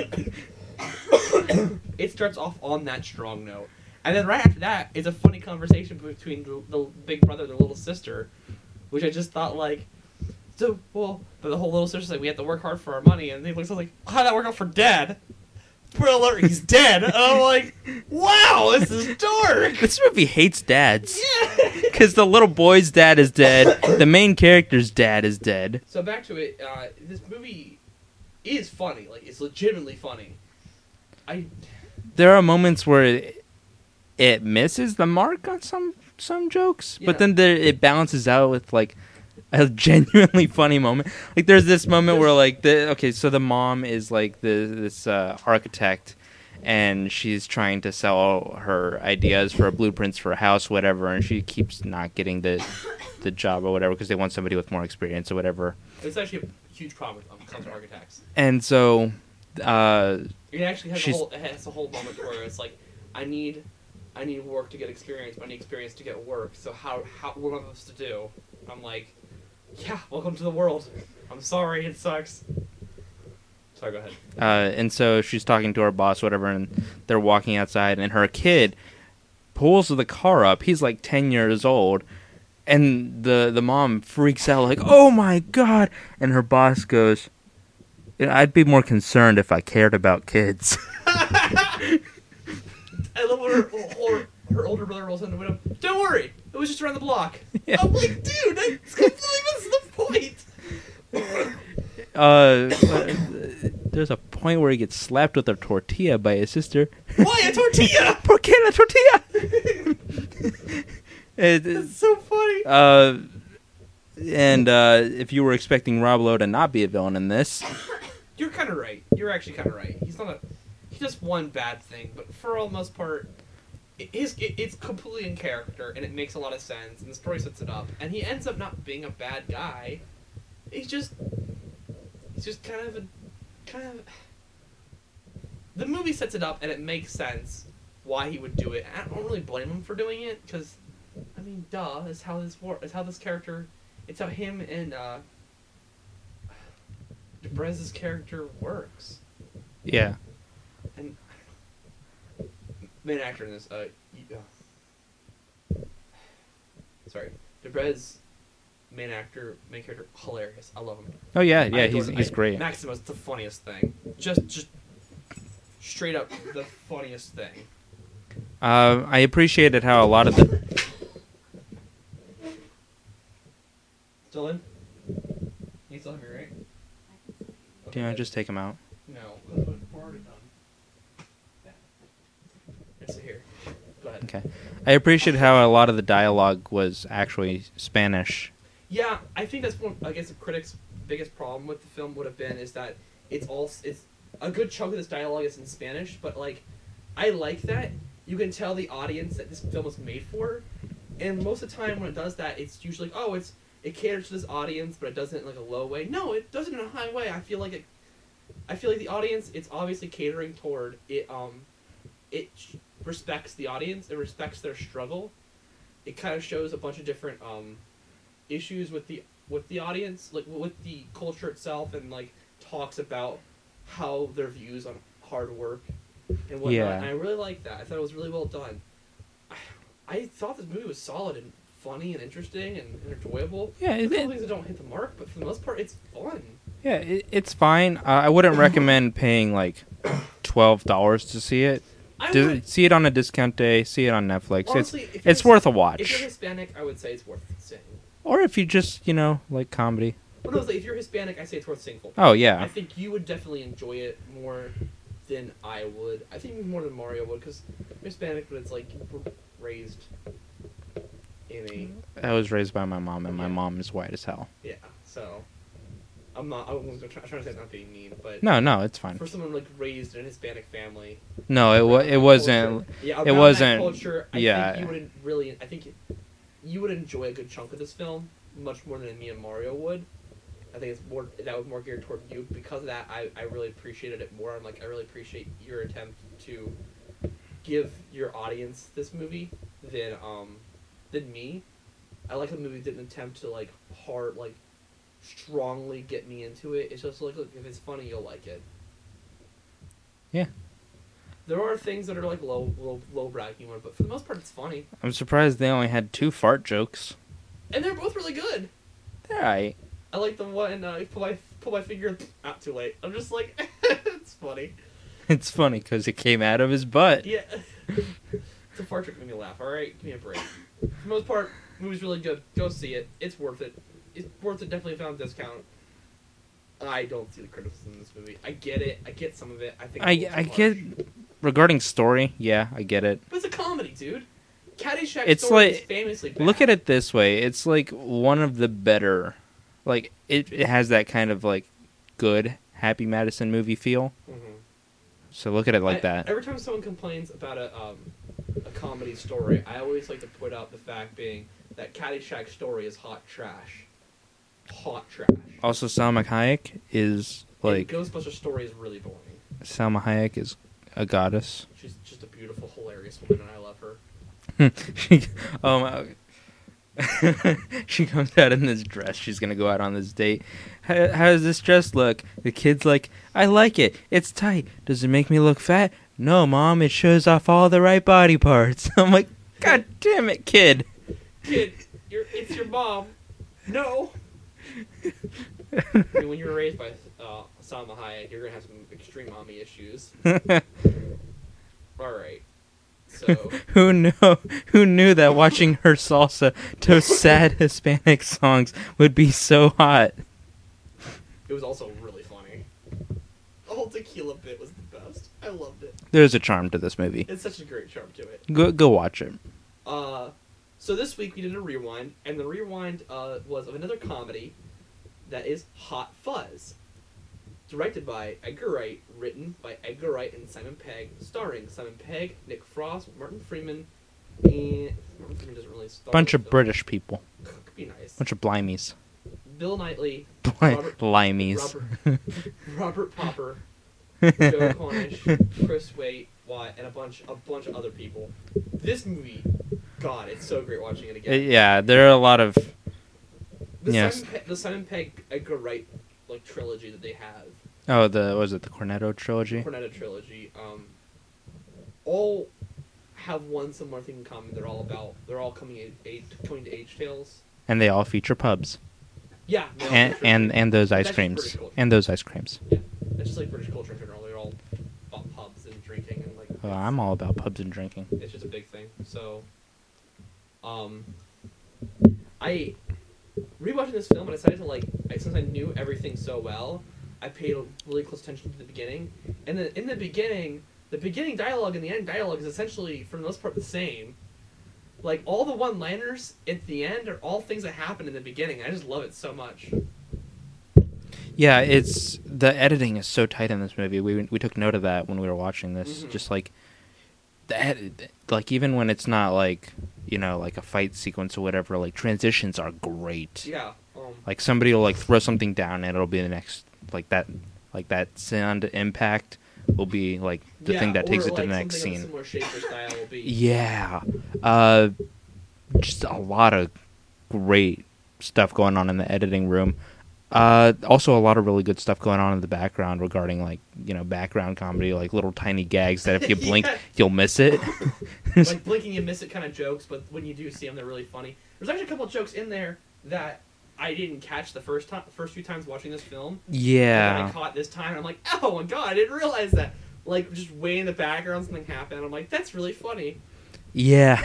A: It starts off on that strong note, and then right after that, it's a funny conversation between the big brother and the little sister, which I just thought like, so well, but the whole little sister's like, we have to work hard for our money, and they look like, how'd that work out for Dad? Spoiler alert, he's dead. And I'm like, wow, this is dark.
B: This movie hates dads.
A: Yeah.
B: Because the little boy's dad is dead. The main character's dad is dead.
A: So back to it, this movie is funny. Like, it's legitimately funny.
B: There are moments where it misses the mark on some jokes, yeah. But then it balances out with, like, a genuinely funny moment. Like, there's this moment where, like, so the mom is, like, this architect, and she's trying to sell her ideas for blueprints for a house, whatever, and she keeps not getting the job or whatever because they want somebody with more experience or whatever.
A: It's actually a huge problem when it comes to architects.
B: And so,
A: it actually has a whole moment where it's like, I need work to get experience, but I need experience to get work. So what am I supposed to do? I'm like, yeah, welcome to the world. I'm sorry, it sucks. Sorry, go ahead.
B: And so she's talking to her boss, whatever, and they're walking outside, and her kid pulls the car up. He's like 10 years old, and the mom freaks out like, oh my God, and her boss goes, I'd be more concerned if I cared about kids.
A: I love when her older brother rolls in the window. Don't worry, it was just around the block. Yeah. I'm like, dude, that's completely misses the
B: point. There's a point where he gets slapped with a tortilla by his sister.
A: Why a tortilla?
B: ¿Por qué la tortilla?
A: It's so funny.
B: And if you were expecting Rob Lowe to not be a villain in this,
A: you're kind of right. You're actually kind of right. He does one bad thing, but for all the most part, it's completely in character, and it makes a lot of sense, and the story sets it up, and he ends up not being a bad guy. He's just kind of the movie sets it up, and it makes sense why he would do it. And I don't really blame him for doing it, because, I mean, duh, it's how this character, it's how him and Debrez's character works.
B: Yeah.
A: And main actor in this, sorry, Debrez, main character, hilarious. I love him.
B: Oh yeah, he's great.
A: Maximo's the funniest thing. Just straight up the funniest thing.
B: I appreciated how a lot of the.
A: Still in? You still have me, right?
B: Okay. Yeah, just take him out.
A: No, we're already done. It's here. Go ahead.
B: Okay. I appreciate how a lot of the dialogue was actually Spanish.
A: Yeah, I think that's one. I guess the critics' biggest problem with the film would have been is that it's a good chunk of this dialogue is in Spanish, but like, I like that. You can tell the audience that this film was made for, and most of the time when it does that, it's usually like, it caters to this audience, but it does it in like a low way. No, it does it in a high way. I feel like the audience, it's obviously catering toward it. it respects the audience. It respects their struggle. It kind of shows a bunch of different issues with the audience, like with the culture itself, and like talks about how their views on hard work and whatnot.
B: Yeah.
A: And I really like that. I thought it was really well done. I thought this movie was solid and funny and interesting and enjoyable.
B: Yeah,
A: There's a couple things that don't hit the mark, but for the most part, it's fun.
B: Yeah, it's fine. I wouldn't recommend paying like $12 to see it. See it on a discount day. See it on Netflix.
A: Honestly,
B: it's worth a
A: If you're
B: watch.
A: Hispanic, I would say it's worth seeing.
B: Or if you just like comedy.
A: Well, no, if you're Hispanic, I say it's worth seeing full.
B: Oh yeah.
A: I think you would definitely enjoy it more than I would. I think more than Mario would, because I'm Hispanic, but it's like you were raised in a...
B: I was raised by my mom, and my mom is white as hell.
A: Yeah, so... I was trying to say it's not being mean, but...
B: No, it's fine.
A: For someone, like, raised in a Hispanic family...
B: No, it wasn't...
A: Culture, yeah,
B: it wasn't...
A: That culture,
B: yeah.
A: I think you would enjoy a good chunk of this film, much more than me and Mario would. I think that was more geared toward you. Because of that, I really appreciated it more. I really appreciate your attempt to give your audience this movie than me. I like the movie didn't attempt to strongly get me into it. It's just like, look, if it's funny, you'll like it.
B: Yeah.
A: There are things that are like low bragging one, but for the most part, it's funny.
B: I'm surprised they only had 2 fart jokes.
A: And they're both really good.
B: They're alright.
A: I like the one, pull my finger out too late. I'm just like, it's funny.
B: It's funny because it came out of his butt.
A: Yeah. It's a fart trick, made me laugh. Alright, give me a break. For the most part, the movie's really good. Go see it. It's worth it. It's worth it, definitely found discount. I don't see the criticism in this movie. I get it. I get some of it. I think
B: I get... Regarding story, yeah, I get it.
A: But it's a comedy, dude. Caddyshack
B: It's
A: story
B: like...
A: is famously bad.
B: Look at it this way. It's like one of the better... Like, it has that kind of, like, good Happy Madison movie feel.
A: Mm-hmm.
B: So look at it like that.
A: Every time someone complains about a comedy story, I always like to put out the fact being that Caddyshack story is hot trash. Hot trash.
B: Also, Salma Hayek is, like...
A: And Ghostbusters story is really boring.
B: Salma Hayek is a goddess.
A: She's just a beautiful, hilarious woman, and I love her.
B: She comes out in this dress. She's gonna go out on this date. How does this dress look? The kid's like, I like it. It's tight. Does it make me look fat? No, Mom. It shows off all the right body parts. I'm like, God damn it, kid.
A: Kid, it's your mom. No. I mean, when you're raised by Salma Hayek, you're gonna have some extreme mommy issues. All right. So
B: Who knew that watching her salsa to sad Hispanic songs would be so hot?
A: It was also really funny. The whole tequila bit was the best. I loved it.
B: There's a charm to this movie.
A: It's such a great charm to it.
B: Go watch it.
A: So this week we did a rewind, and the rewind was of another comedy that is Hot Fuzz. Directed by Edgar Wright, written by Edgar Wright and Simon Pegg, starring Simon Pegg, Nick Frost, Martin Freeman, and Martin Freeman doesn't really star.
B: Bunch of British people.
A: Could be nice.
B: Bunch of blimies.
A: Bill Knightley,
B: Limeys.
A: Robert Popper, Joe Cornish, Chris Waite, and a bunch of other people. This movie, God, it's so great watching it again.
B: Yeah, there are a lot of.
A: The Simon Pegg Edgar Wright trilogy that they have.
B: Oh, was it the Cornetto trilogy?
A: Cornetto trilogy. All have one similar thing in common. They're all coming to age tales.
B: And they all feature pubs.
A: Yeah.
B: And those ice creams. And those ice creams.
A: Yeah, it's just like British culture in general. They're all about pubs and drinking and like.
B: Oh, I'm all about pubs and drinking.
A: It's just a big thing. So, I rewatching this film and I decided to since I knew everything so well, I paid really close attention to the beginning. And then in the beginning dialogue and the end dialogue is essentially, for the most part, the same. Like, all the one-liners at the end are all things that happen in the beginning. I just love it so much.
B: Yeah, the editing is so tight in this movie. We took note of that when we were watching this. Mm-hmm. Just like even when it's not like a fight sequence or whatever, like transitions are great.
A: Yeah.
B: Like somebody will throw something down and it'll be the next that sound impact will be like the thing that takes it to the next
A: something
B: scene.
A: of a similar shape or style will be.
B: Yeah, just a lot of great stuff going on in the editing room. Also, a lot of really good stuff going on in the background regarding like background comedy, like little tiny gags that if you blink,
A: Yeah.
B: you'll miss it.
A: Like blinking you miss it kind of jokes, but when you do see them, they're really funny. There's actually a couple of jokes in there that I didn't catch the first few times watching this film.
B: Yeah.
A: And I caught this time, and I'm like, oh my god, I didn't realize that. Like, just way in the background, something happened, and I'm like, that's really funny.
B: Yeah.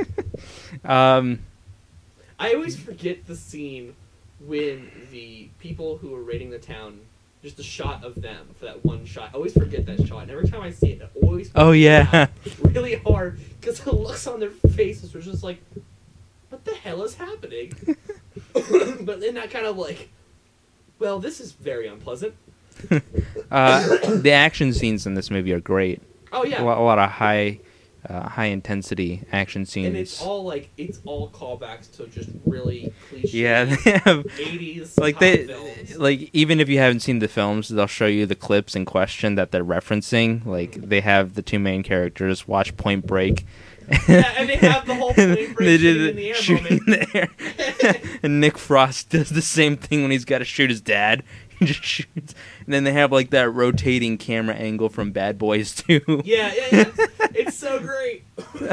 A: I always forget the scene when the people who are raiding the town, just the shot of them for that one shot. I always forget that shot, and every time I see it, it always
B: Oh, yeah.
A: really hard because the looks on their faces were just like, what the hell is happening? But then that kind of like, well, this is very unpleasant.
B: The action scenes in this movie are great.
A: Oh yeah,
B: A lot of high intensity action scenes.
A: and it's all callbacks to just really cliche.
B: Yeah, they have
A: 80s
B: like
A: films.
B: like even if you haven't seen the films, they'll show you the clips in question that they're referencing. Like they have the two main characters watch Point Break.
A: Yeah, and they have the whole Point Break shooting in the air
B: shooting
A: moment.
B: in the air. And Nick Frost does the same thing when he's got to shoot his dad. He just shoots. And then they have like that rotating camera angle from Bad Boys too.
A: Yeah. It's so great.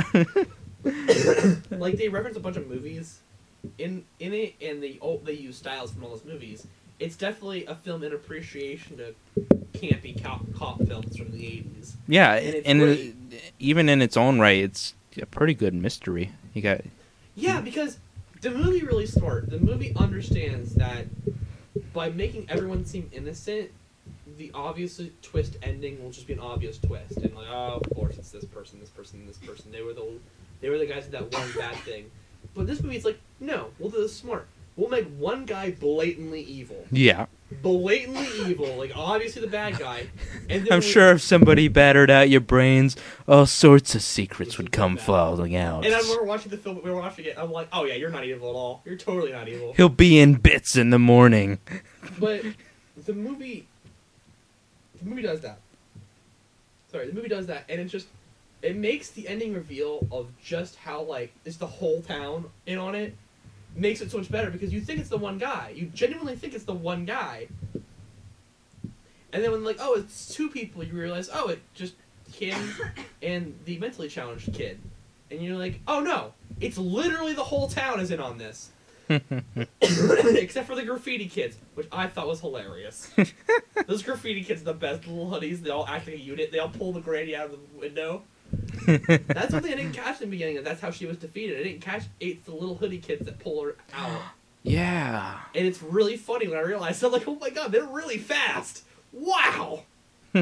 A: Like they reference a bunch of movies in it, and they use styles from all those movies. It's definitely a film in appreciation to campy cop films from the 80s.
B: Yeah,
A: And it's
B: even in its own right, it's a pretty good mystery. You got
A: Yeah, because the movie really smart. The movie understands that by making everyone seem innocent, the obvious twist ending will just be an obvious twist, and like, oh, of course it's this person, this person, this person. They were the guys who did that one bad thing. But this movie, it's like, no, we'll do this smart. We'll make one guy blatantly evil.
B: yeah.
A: Blatantly evil, like obviously the bad guy. And then
B: I'm sure if somebody battered out your brains, all sorts of secrets would come
A: bad.
B: falling out.
A: And I remember watching the film. We were watching it. I'm like, oh yeah, you're not evil at all. You're totally not evil.
B: He'll be in bits in the morning.
A: But the movie does that. Sorry, the movie does that, and it makes the ending reveal of just how like it's the whole town in on it. Makes it so much better because you think it's the one guy. You genuinely think it's the one guy. And then when like, oh, it's two people, you realize, oh, it's just him and the mentally challenged kid. And you're like, oh no, it's literally the whole town is in on this. Except for the graffiti kids, which I thought was hilarious. Those graffiti kids are the best little hoodies. They all act like a unit. They all pull the granny out of the window. That's something I didn't catch in the beginning. That's how she was defeated. I didn't catch it's the little hoodie kids that pull her out.
B: Yeah.
A: And it's really funny when I realized, I'm like, oh my god, they're really fast. Wow.
B: Yeah,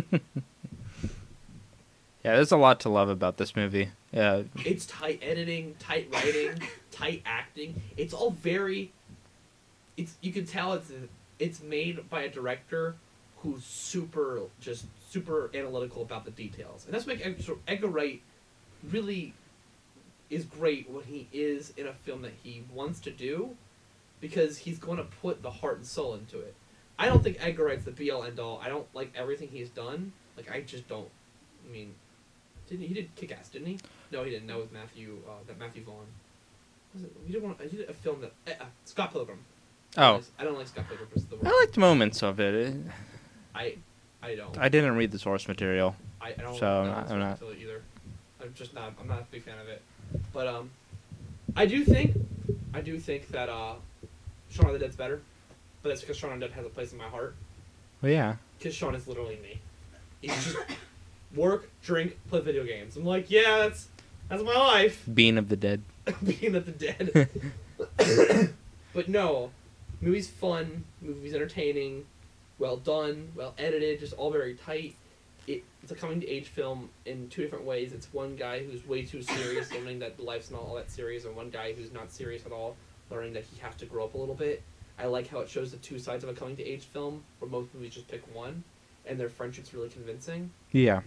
B: there's a lot to love about this movie. Yeah.
A: It's tight editing, tight writing, tight acting. It's all very. You can tell it's made by a director who's super analytical about the details, and that's what makes Edgar Wright really is great when he is in a film that he wants to do, because he's going to put the heart and soul into it. I don't think Edgar Wright's the be all end all. I don't like everything he's done. Like I just don't. I mean, he did Kick-Ass, didn't he? No, he didn't. That was Matthew Vaughn. He did a film that Scott Pilgrim.
B: Oh.
A: I don't like Scott Pilgrim versus the World.
B: I liked moments of it.
A: I don't.
B: I didn't read the source material.
A: I don't.
B: So
A: I'm
B: not.
A: either. I'm not a big fan of it. But I do think that Shaun of the Dead's better. But that's because Shaun of the Dead has a place in my heart.
B: Well, yeah.
A: Because Shaun is literally me. He's just work, drink, play video games. I'm like, yeah, that's my life.
B: Being of the Dead.
A: Being of the Dead. But no, movie's fun. Movie's entertaining. Well done. Well edited. Just all very tight. It's a coming to age film in two different ways. It's one guy who's way too serious, learning that life's not all that serious, and one guy who's not serious at all, learning that he has to grow up a little bit. I like how it shows the two sides of a coming to age film, where most movies just pick one, and their friendship's really convincing.
B: Yeah.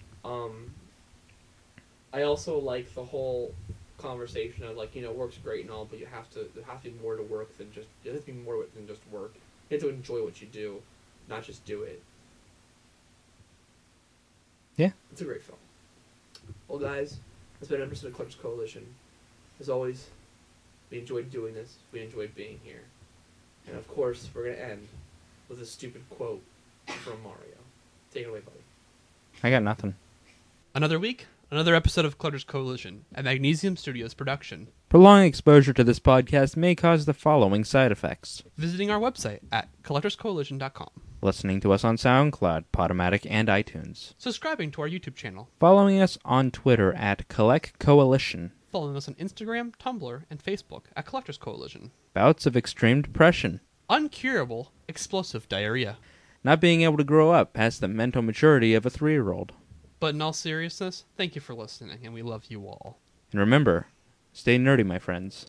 A: I also like the whole conversation of like, work's great and all, but there has to be more to work than just it has to be more than just work. You have to enjoy what you do, not just do it.
B: Yeah.
A: It's a great film. Well, guys, that's been an episode of Collectors Coalition. As always, we enjoyed doing this. We enjoyed being here. And of course, we're going to end with a stupid quote from Mario. Take it away, buddy.
B: I got nothing.
A: Another week, another episode of Collectors Coalition, a Magnesium Studios production.
B: Prolonged exposure to this podcast may cause the following side effects.
A: Visiting our website at collectorscoalition.com.
B: Listening to us on SoundCloud, Podomatic, and iTunes.
A: Subscribing to our YouTube channel.
B: Following us on Twitter at Collect Coalition.
A: Following us on Instagram, Tumblr, and Facebook at Collectors Coalition.
B: Bouts of extreme depression.
A: Uncurable explosive diarrhea.
B: Not being able to grow up past the mental maturity of a 3-year-old.
A: But in all seriousness, thank you for listening, and we love you all.
B: And remember, stay nerdy, my friends.